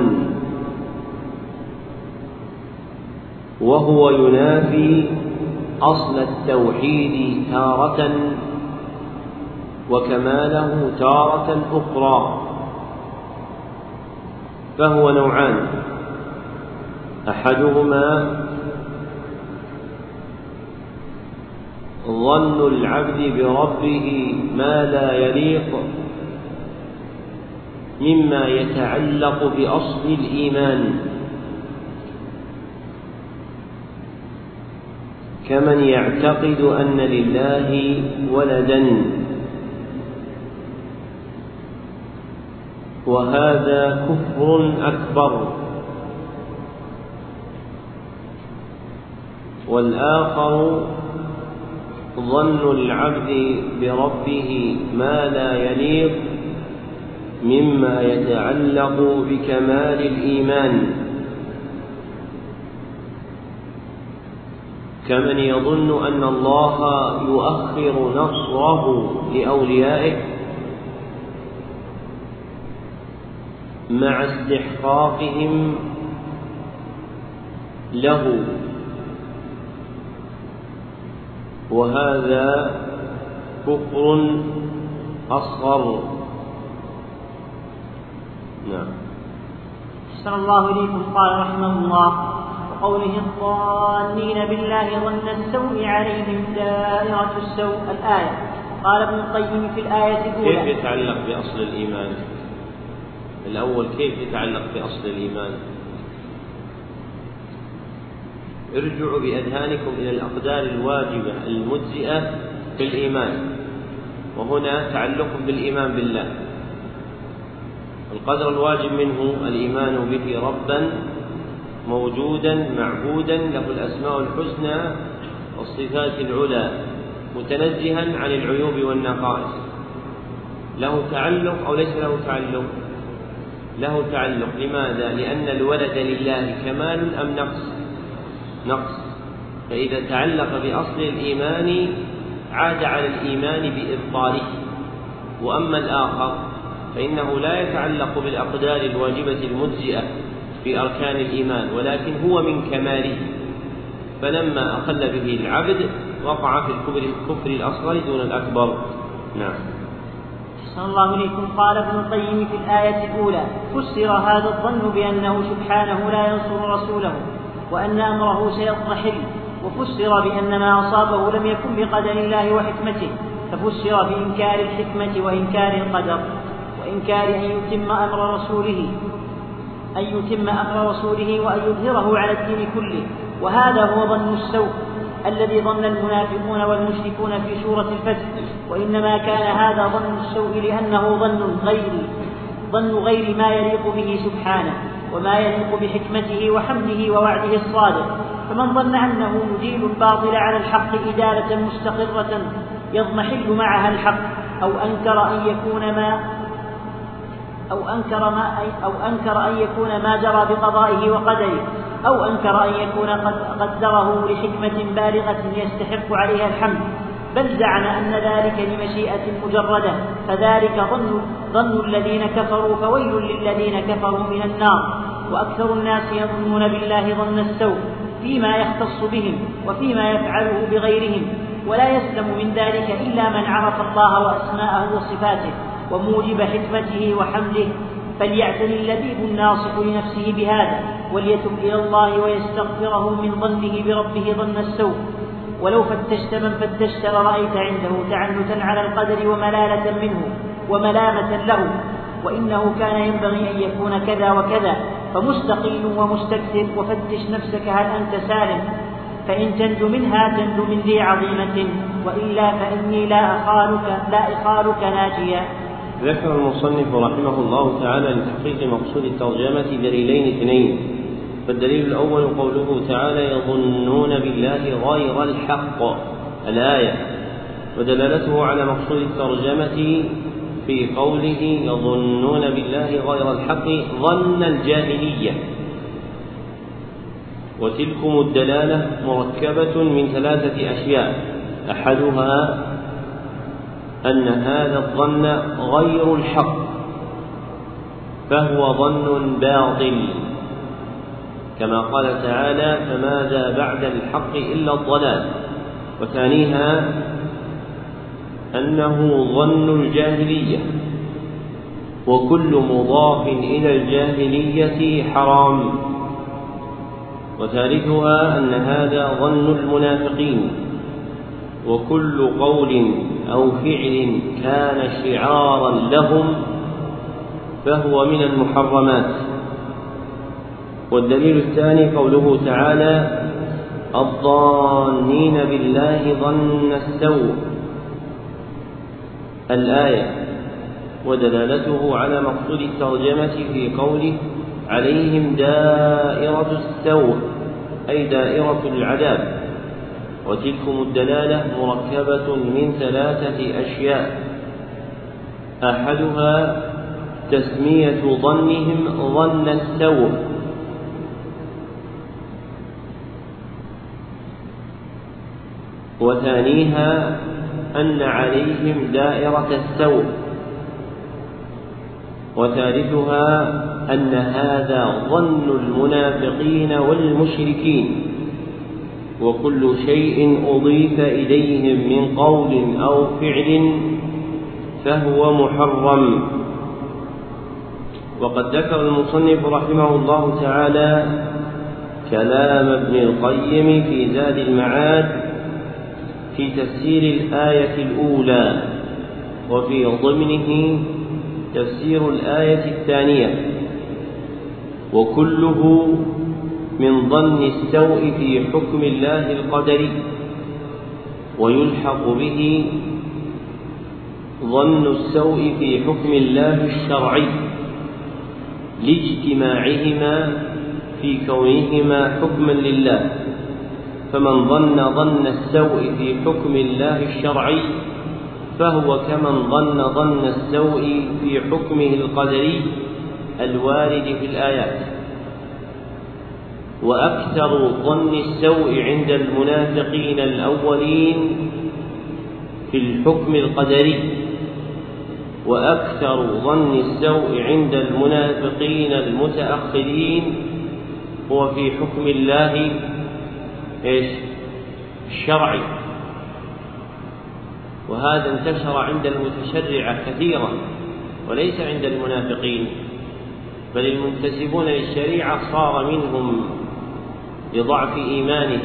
وهو ينافي أصل التوحيد تارة وكماله تارة أخرى، فهو نوعان: أحدهما ظن العبد بربه ما لا يليق مما يتعلق بأصل الإيمان، كمن يعتقد أن لله ولدا، وهذا كفر أكبر. والآخر ظن العبد بربه ما لا يليق مما يتعلق بكمال الإيمان، كمن يظن أن الله يؤخر نصره لأوليائه مع استحقاقهم له، وهذا كفر أصغر. نعم. أحسن الله إليكم. قال رحمه الله: وقوله الظانين بالله ظن السوء عليهم دائرة السوء. الآية. قال ابن القيم في الآية الأولى: كيف يتعلق بأصل الإيمان؟ الأول كيف يتعلق بأصل الإيمان؟ ارجعوا بأذهانكم إلى الأقدار الواجبة المجزئة في الإيمان، وهنا تعلق بالإيمان بالله. القدر الواجب منه الإيمان به ربا موجودا معبودا له الأسماء الحسنى والصفات العلى، متنزها عن العيوب والنقائص. له تعلق أو ليس له تعلق؟ له تعلق. لماذا؟ لأن الولد لله كمال أم نقص؟ نقص. فإذا تعلق بأصل الإيمان عاد على الإيمان بإبطاله، وأما الآخر فإنه لا يتعلق بالأقدار الواجبة المجزئة في أركان الإيمان، ولكن هو من كماله، فلما أقل به العبد وقع في الكفر الأصغر دون الأكبر. نعم. صلى الله عليكم. قال ابن القيم في الآية الأولى: فسر هذا الظن بأنه سبحانه لا ينصر رسوله وأن أمره سيضمحل، وفسر بأن ما أصابه لم يكن بقدر الله وحكمته، ففسر بإنكار الحكمة وإنكار القدر وإنكار أن يتم أمر رسوله أن يتم أمر رسوله وأن يظهره على الدين كله. وهذا هو ظن السوء الذي ظن المنافقون والمشركون في سورة الفتح، وإنما كان هذا ظن السوء لأنه ظن غير ظن غير ما يليق به سبحانه وما يليق بحكمته وحمده ووعده الصادق. فمن ظن أنه يزيل الباطل على الحق إزالة مستقرة يضمحل معها الحق، أو أنكر أن يكون ما أو أنكر ما أو أنكر أن يكون ما جرى بقضائه وقدره، أو أنكر أن يكون قد قدره لحكمة بالغة يستحق عليها الحمد، بل زعم أن ذلك لمشيئة مجردة، فذلك ظن ظن الذين كفروا، فويل للذين كفروا من النار. وأكثر الناس يظنون بالله ظن السوء فيما يختص بهم وفيما يفعله بغيرهم، ولا يسلم من ذلك إلا من عرف الله وأسماءه وصفاته وموجب حكمته وحمده. فليعتني اللبيب الناصح لنفسه بهذا، وليتب إلى الله ويستغفره من ظنه بربه ظن السوء. ولو فتشت من فتشت لرأيت عنده تعنتا على القدر وملالة منه وملامة له، وإنه كان ينبغي أن يكون كذا وكذا، فمستقيل ومستكثر. وفتش نفسك هل أنت سالم، فإن تنج منها تنج من ذي عظيمة، وإلا فإني لا أخالك, لا أخالك ناجيا. ذكر المصنف رحمه الله تعالى لتحقيق مقصود الترجمة دليلين اثنين. فالدليل الأول قوله تعالى: يظنون بالله غير الحق، الآية، ودلالته على مقصود الترجمة في قوله يظنون بالله غير الحق ظن الجاهلية. وتلكم الدلالة مركبة من ثلاثة أشياء: أحدها أن هذا الظن غير الحق، فهو ظن باطل، كما قال تعالى: فماذا بعد الحق إلا الضلال. وثانيها أنه ظن الجاهلية، وكل مضاف إلى الجاهلية حرام. وثالثها أن هذا ظن المنافقين، وكل قول أو فعل كان شعارا لهم فهو من المحرمات. والدليل الثاني قوله تعالى: الظانين بالله ظن السوء، الآية، ودلالته على مقصود الترجمة في قوله: عليهم دائرة السوء، أي دائرة العذاب. وتلكم الدلالة مركبة من ثلاثة أشياء: أحدها تسمية ظنهم ظن السوء، وثانيها أن عليهم دائرة السوء، وثالثها أن هذا ظن المنافقين والمشركين. وكل شيء أضيف إليهم من قول أو فعل فهو محرم. وقد ذكر المصنف رحمه الله تعالى كلام ابن القيم في زاد المعاد في تفسير الآية الأولى، وفي ضمنه تفسير الآية الثانية، وكله من ظن السوء في حكم الله القدري، ويلحق به ظن السوء في حكم الله الشرعي لاجتماعهما في كونهما حكما لله. فمن ظن ظن السوء في حكم الله الشرعي فهو كمن ظن ظن السوء في حكمه القدري الوارد في الآيات. وأكثر ظن السوء عند المنافقين الأولين في الحكم القدري، وأكثر ظن السوء عند المنافقين المتأخرين هو في حكم الله إيش؟ الشرعي، وهذا انتشر عند المتشرعة كثيرا وليس عند المنافقين، بل المنتسبون للشريعة صار منهم لضعف إيمانه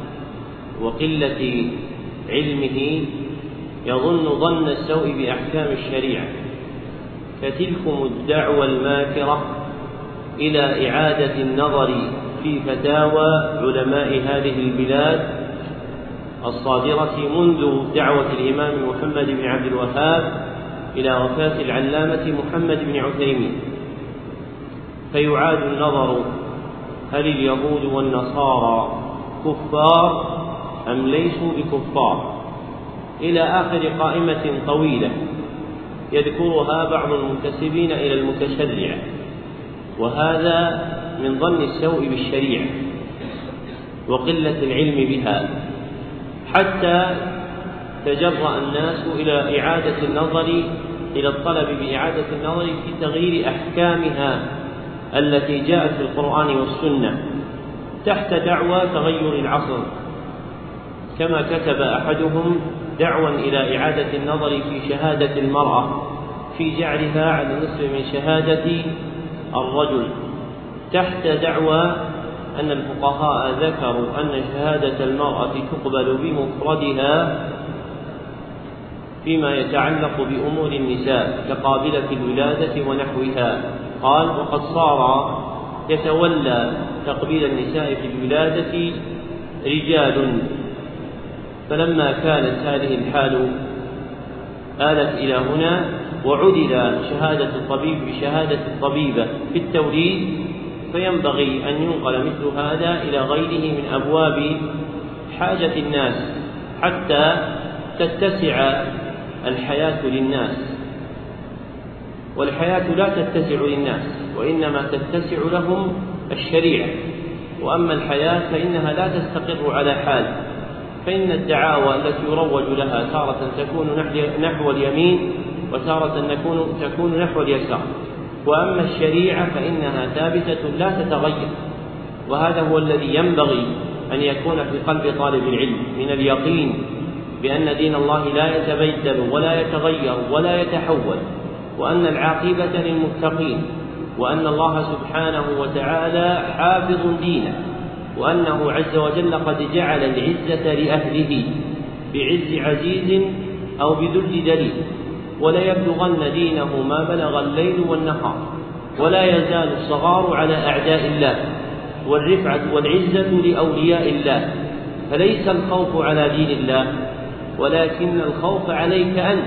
وقلة علمه يظن ظن السوء بأحكام الشريعة. فتلكم الدعوة الماكرة إلى إعادة النظر في فتاوى علماء هذه البلاد الصادرة منذ دعوة الإمام محمد بن عبد الوهاب إلى وفاة العلامة محمد بن عثيمين، فيعاد النظر هل اليهود والنصارى كفار أم ليسوا بكفار، إلى آخر قائمة طويلة يذكرها بعض المنتسبين إلى المتشرعة، وهذا من ظن السوء بالشريعة وقلة العلم بها، حتى تجرأ الناس إلى إعادة النظر إلى الطلب بإعادة النظر في تغيير أحكامها التي جاءت في القرآن والسنة تحت دعوى تغير العصر، كما كتب أحدهم دعوى إلى إعادة النظر في شهادة المرأة في جعلها على نصف من شهادة الرجل، تحت دعوى أن الفقهاء ذكروا أن شهادة المرأة تقبل بمفردها فيما يتعلق بأمور النساء كقابلة الولادة ونحوها. قال: وقد صار يتولى تقبيل النساء في الولادة رجال، فلما كانت هذه الحال آلت إلى هنا وعدل شهادة الطبيب بشهادة الطبيبة في التوليد، فينبغي أن ينقل مثل هذا إلى غيره من أبواب حاجة الناس حتى تتسع الحياة للناس، والحياة لا تتسع للناس وإنما تتسع لهم الشريعة، وأما الحياة فإنها لا تستقر على حال، فإن الدعاوى التي يروج لها تارة تكون نحو اليمين وتارة تكون نحو اليسار، وأما الشريعة فإنها ثابتة لا تتغير، وهذا هو الذي ينبغي أن يكون في قلب طالب العلم من اليقين بأن دين الله لا يتبدل ولا يتغير ولا يتحول، وأن العاقبة للمتقين، وأن الله سبحانه وتعالى حافظ دينه، وأنه عز وجل قد جعل العزة لأهله بعز عزيز أو بذل دليل، ولا يبلغن دينه ما بلغ الليل والنهار، ولا يزال الصغار على أعداء الله، والرفعة والعزة لأولياء الله، فليس الخوف على دين الله، ولكن الخوف عليك أنت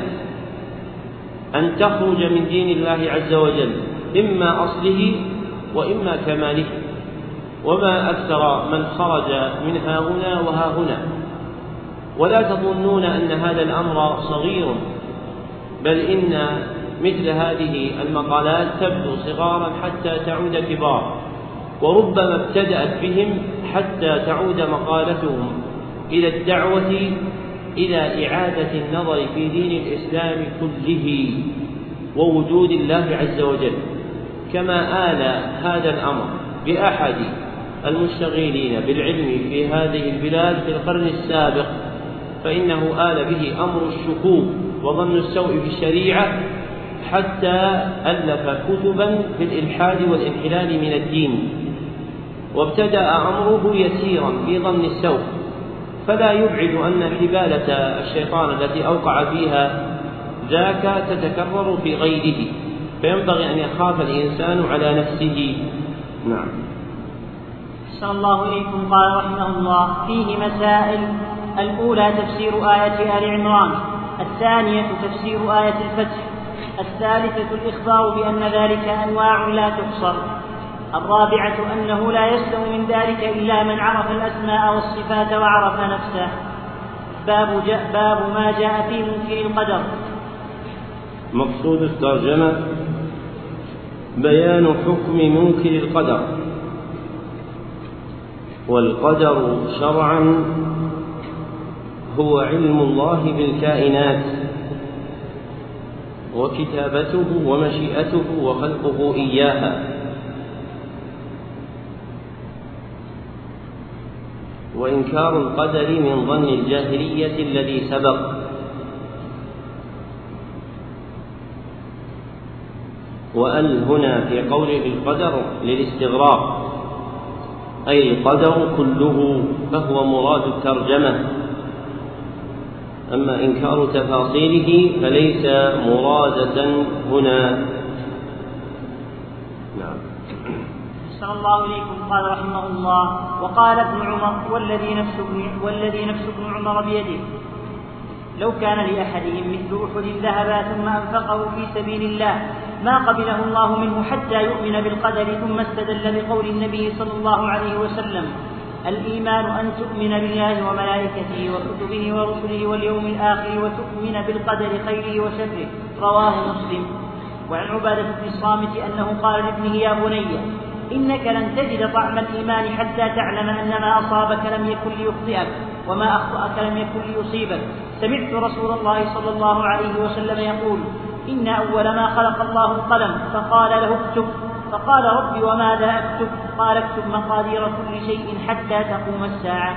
أن تخرج من دين الله عز وجل إما أصله وإما كماله. وما أكثر من خرج من ها هنا وها هنا، ولا تظنون أن هذا الأمر صغير، بل إن مثل هذه المقالات تبدو صغارا حتى تعود كبار، وربما ابتدأت بهم حتى تعود مقالتهم إلى الدعوة إلى إعادة النظر في دين الإسلام كله ووجود الله عز وجل، كما آل هذا الأمر بأحد المشتغلين بالعلم في هذه البلاد في القرن السابق، فإنه آل به أمر الشكوك وظن السوء في الشريعة، حتى ألف كتبا في الإلحاد والانحلال من الدين، وابتدأ أمره يسيرا في ظن السوء، فلا يبعد أن حبالة الشيطان التي أوقع فيها ذاك تتكرر في غيره، فينبغي أن يخاف الإنسان على نفسه. نعم. أحسن الله إليكم. قال رحمه الله: فيه مسائل: الأولى تفسير آية آل عمران، الثانية تفسير آية الفتح، الثالثة الإخبار بأن ذلك أنواع لا تحصر، الرابعة أنه لا يسلم من ذلك إلا من عرف الأسماء والصفات وعرف نفسه. باب, جاء باب ما جاء في منكر القدر. مقصود الترجمة بيان حكم منكر القدر. والقدر شرعا هو علم الله بالكائنات وكتابته ومشيئته وخلقه إياها، وإنكار القدر من ظن الجاهلية الذي سبق. وأل هنا في قوله القدر للاستغراق، أي القدر كله، فهو مراد الترجمة. أما إنكار تفاصيله فليس مرادة هنا. نعم. أحسن الله إليكم. قال رحمه الله: وقال ابن عمر: والذي نفس ابن, والذي نفس ابن عمر بيده، لو كان لأحدهم مثل أحد ذهبا ثم أنفقه في سبيل الله ما قبله الله منه حتى يؤمن بالقدر. ثم استدل بقول النبي صلى الله عليه وسلم: الإيمان أن تؤمن بالله وملائكته وكتبه ورسله واليوم الآخر وتؤمن بالقدر خيره وشره. رواه مسلم. وعن عبادة بن الصامت أنه قال لابنه: يا بني، إنك لن تجد طعم الإيمان حتى تعلم أن ما أصابك لم يكن ليخطئك وما أخطأك لم يكن ليصيبك. سمعت رسول الله صلى الله عليه وسلم يقول: إن أول ما خلق الله القلم فقال له اكتب، فقال: ربي وماذا أكتب؟ قال: اكتب مقادير كل شيء حتى تقوم الساعة.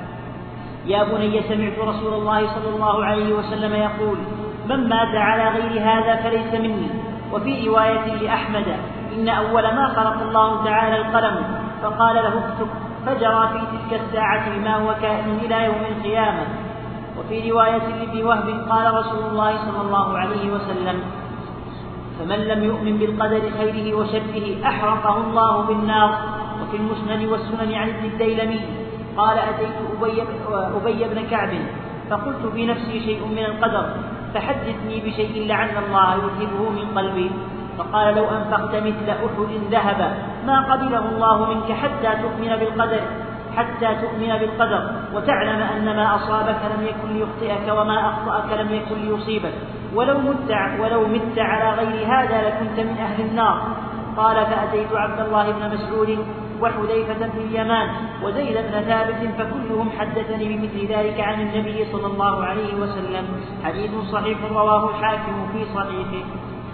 يا بني، سمعت رسول الله صلى الله عليه وسلم يقول: من مات على غير هذا فليس مني. وفي رواية لأحمد: إن أول ما خلق الله تعالى القلم فقال له اكتب، فجرى في تلك الساعة ما هو كائن إلى يوم القيامة. وفي رواية لابن وهب قال رسول الله صلى الله عليه وسلم: فمن لم يؤمن بالقدر خيره وشره أحرقه الله بالنار. وفي المسند والسنن عن ابن الديلمي قال: أتيت أبي, أبي بن كعب فقلت في نفسي شيء من القدر فحدثني بشيء لعل الله يذهبه من قلبي. فقال: لو أنفقت مثل أحد ذهبا ما قبله الله منك حتى تؤمن بالقدر حتى تؤمن بالقدر وتعلم أن ما أصابك لم يكن ليخطئك وما أخطأك لم يكن ليصيبك، ولو مت ولو مت على غير هذا لكنت من أهل النار. قال: فأتيت عبد الله بن مسعود وحذيفة بن اليمان وزيد بن ثابت فكلهم حدثني بمثل ذلك عن النبي صلى الله عليه وسلم. حديث صحيح رواه الحاكم في صحيحه.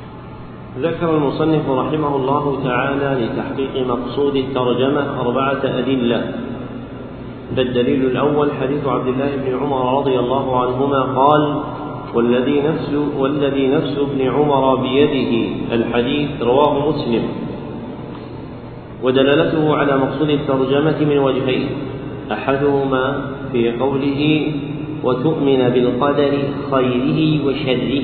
ذكر المصنف رحمه الله تعالى لتحقيق مقصود الترجمة أربعة أدلة. فالدليل الأول حديث عبد الله بن عمر رضي الله عنهما قال: والذي نفس, والذي نفس ابن عمر بيده. الحديث رواه مسلم. ودلالته على مقصود الترجمة من وجهين: أحدهما في قوله: وتؤمن بالقدر خيره وشره،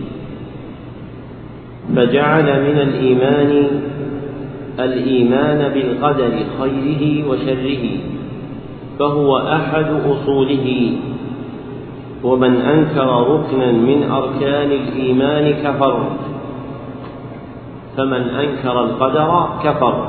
فجعل من الإيمان الإيمان بالقدر خيره وشره، فهو أحد أصوله، ومن أنكر ركنا من أركان الإيمان كفر، فمن أنكر القدر كفر.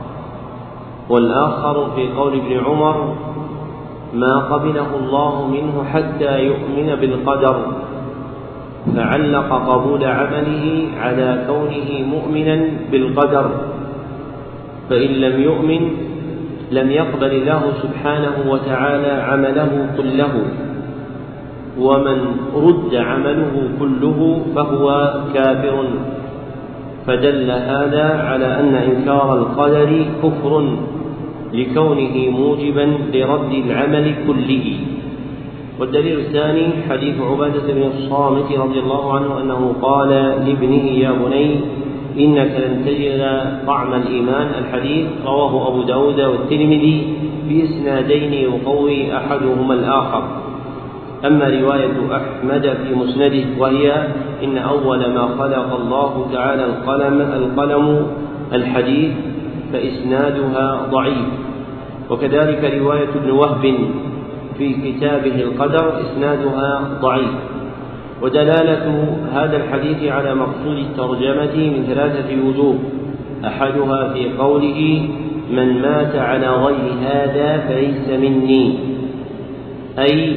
والآخر في قول ابن عمر: ما قبله الله منه حتى يؤمن بالقدر، فعلق قبول عمله على كونه مؤمنا بالقدر، فإن لم يؤمن لم يقبل الله سبحانه وتعالى عمله كله، ومن رد عمله كله فهو كافر. فدل هذا على أن إنكار القدر كفر لكونه موجبا لرد العمل كله. والدليل الثاني حديث عبادة بن الصامت رضي الله عنه أنه قال لابنه: يا بني، إنك لن تجد طعم الإيمان. الحديث رواه أبو داود والترمذي بإسنادين يقوي أحدهما الآخر. أما رواية أحمد في مسنده وهي: إن أول ما خلق الله تعالى القلم القلم الحديث، فإسنادها ضعيف. وكذلك رواية ابن وهب في كتابه القدر إسنادها ضعيف. ودلالة هذا الحديث على مقصود الترجمة من ثلاثة وجوه: أحدها في قوله: من مات على غير هذا فليس مني، أي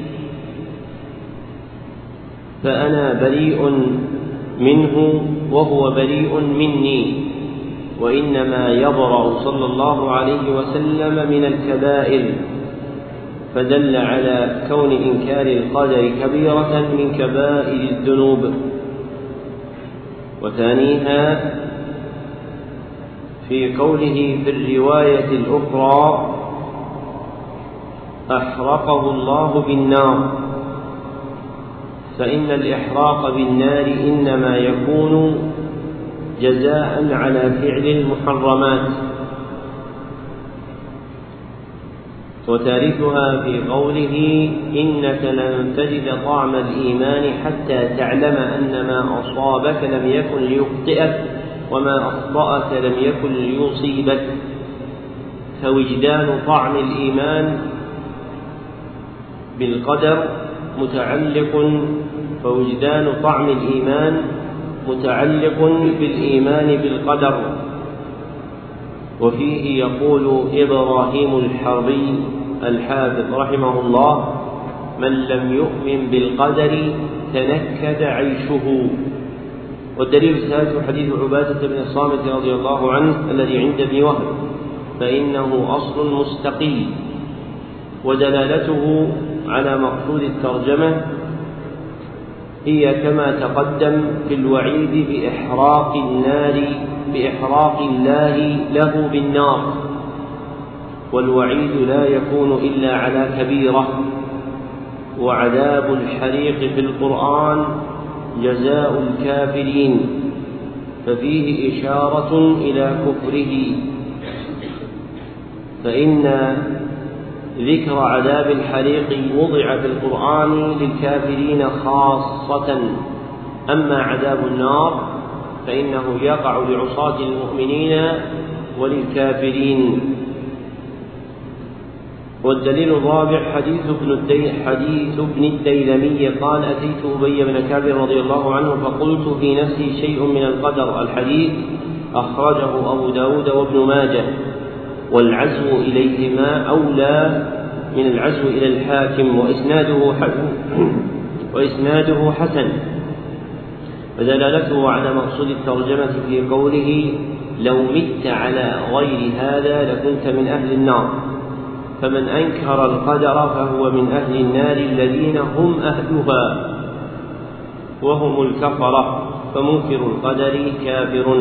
فأنا بريء منه وهو بريء مني، وإنما يبرأ صلى الله عليه وسلم من الكبائر، فدل على كون إنكار القدر كبيرة من كبائر الذنوب. وثانيها في قوله في الرواية الأخرى أحرقه الله بالنار، فإن الإحراق بالنار إنما يكون جزاء على فعل المحرمات. وثالثها في قوله إنك لن تجد طعم الإيمان حتى تعلم أن ما أصابك لم يكن ليخطئك وما أخطأك لم يكن ليصيبك. فوجدان طعم الإيمان بالقدر متعلق فوجدان طعم الإيمان متعلق بالإيمان بالقدر. وفيه يقول إبراهيم الحربي الحافظ رحمه الله: من لم يؤمن بالقدر تنكد عيشه. والدليل الثالث حديث عبادة بن الصامت رضي الله عنه الذي عند ابن وهب، فإنه أصل مستقيم، ودلالته على مقصود الترجمة هي كما تقدم في الوعيد بإحراق النار بإحراق الله له بالنار. والوعيد لا يكون إلا على كبيرة، وعذاب الحريق في القرآن جزاء الكافرين، ففيه إشارة إلى كفره، فإن ذكر عذاب الحريق وضع في القرآن للكافرين خاصة، أما عذاب النار فإنه يقع لعصاة المؤمنين وللكافرين. والدليل الرابع حديث ابن حديث ابن الديلمي قال: أتيت أبي بن كعب رضي الله عنه فقلت في نفسي شيء من القدر. الحديث أخرجه أبو داود وابن ماجه، والعزو إليهما أولى من العزو إلى الحاكم، وإسناده وإسناده حسن. ودلالته على مقصود الترجمة في قوله: لو مت على غير هذا لكنت من أهل النار. فمن أنكر القدر فهو من أهل النار الذين هم أهلها وهم الكفرة، فمنكر القدر كافر.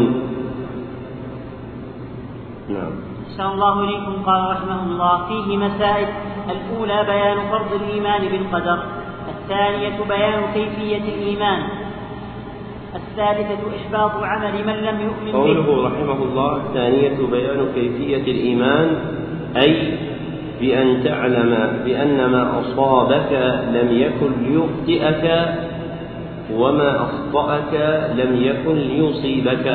نعم. أحسن الله إليكم. قال رحمه الله: فيه مسائل. الأولى بيان فرض الإيمان بالقدر، الثانية بيان كيفية الإيمان، الثالثة إحباط عمل من لم يؤمن به. قوله رحمه الله: الثانية بيان كيفية الإيمان، أي بأن تعلم بأن ما أصابك لم يكن ليخطئك وما أخطأك لم يكن ليصيبك.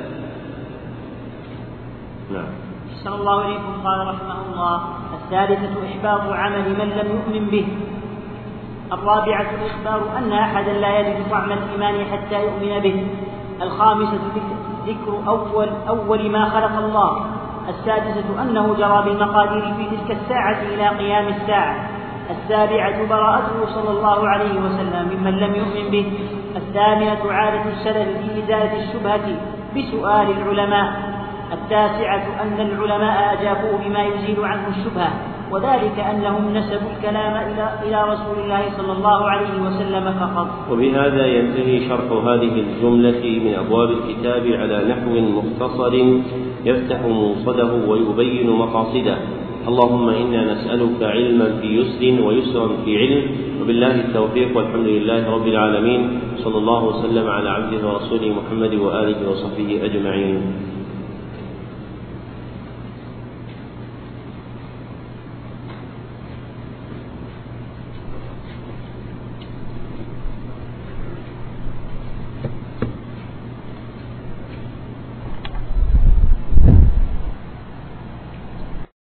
نعم. أحسن الله إليكم. قال رحمه الله: الثالثة إحباط عمل من لم يؤمن به. الرابعة الإخبار أن أحدا لا يجد طعم الإيمان حتى يؤمن به. الخامسة ذكر أول, أول ما خلق الله. السادسة أنه جرى بالمقادير في تلك الساعة إلى قيام الساعة. السابعة براءته صلى الله عليه وسلم ممن لم يؤمن به. الثامنة عادة السلف في إزالة الشبهة بسؤال العلماء. التاسعة أن العلماء أجابوه بما يزيل عنه الشبهة، وذلك أنهم نسبوا الكلام إلى, إلى رسول الله صلى الله عليه وسلم فقط. وبهذا ينتهي شرح هذه الجملة من أبواب الكتاب على نحو مختصر يفتح موصده ويبين مقاصده. اللهم إنا نسألك علما في يسر ويسرا في علم، وبالله التوفيق، والحمد لله رب العالمين، صلى الله وسلم على عبده ورسوله محمد وآله وصحبه أجمعين.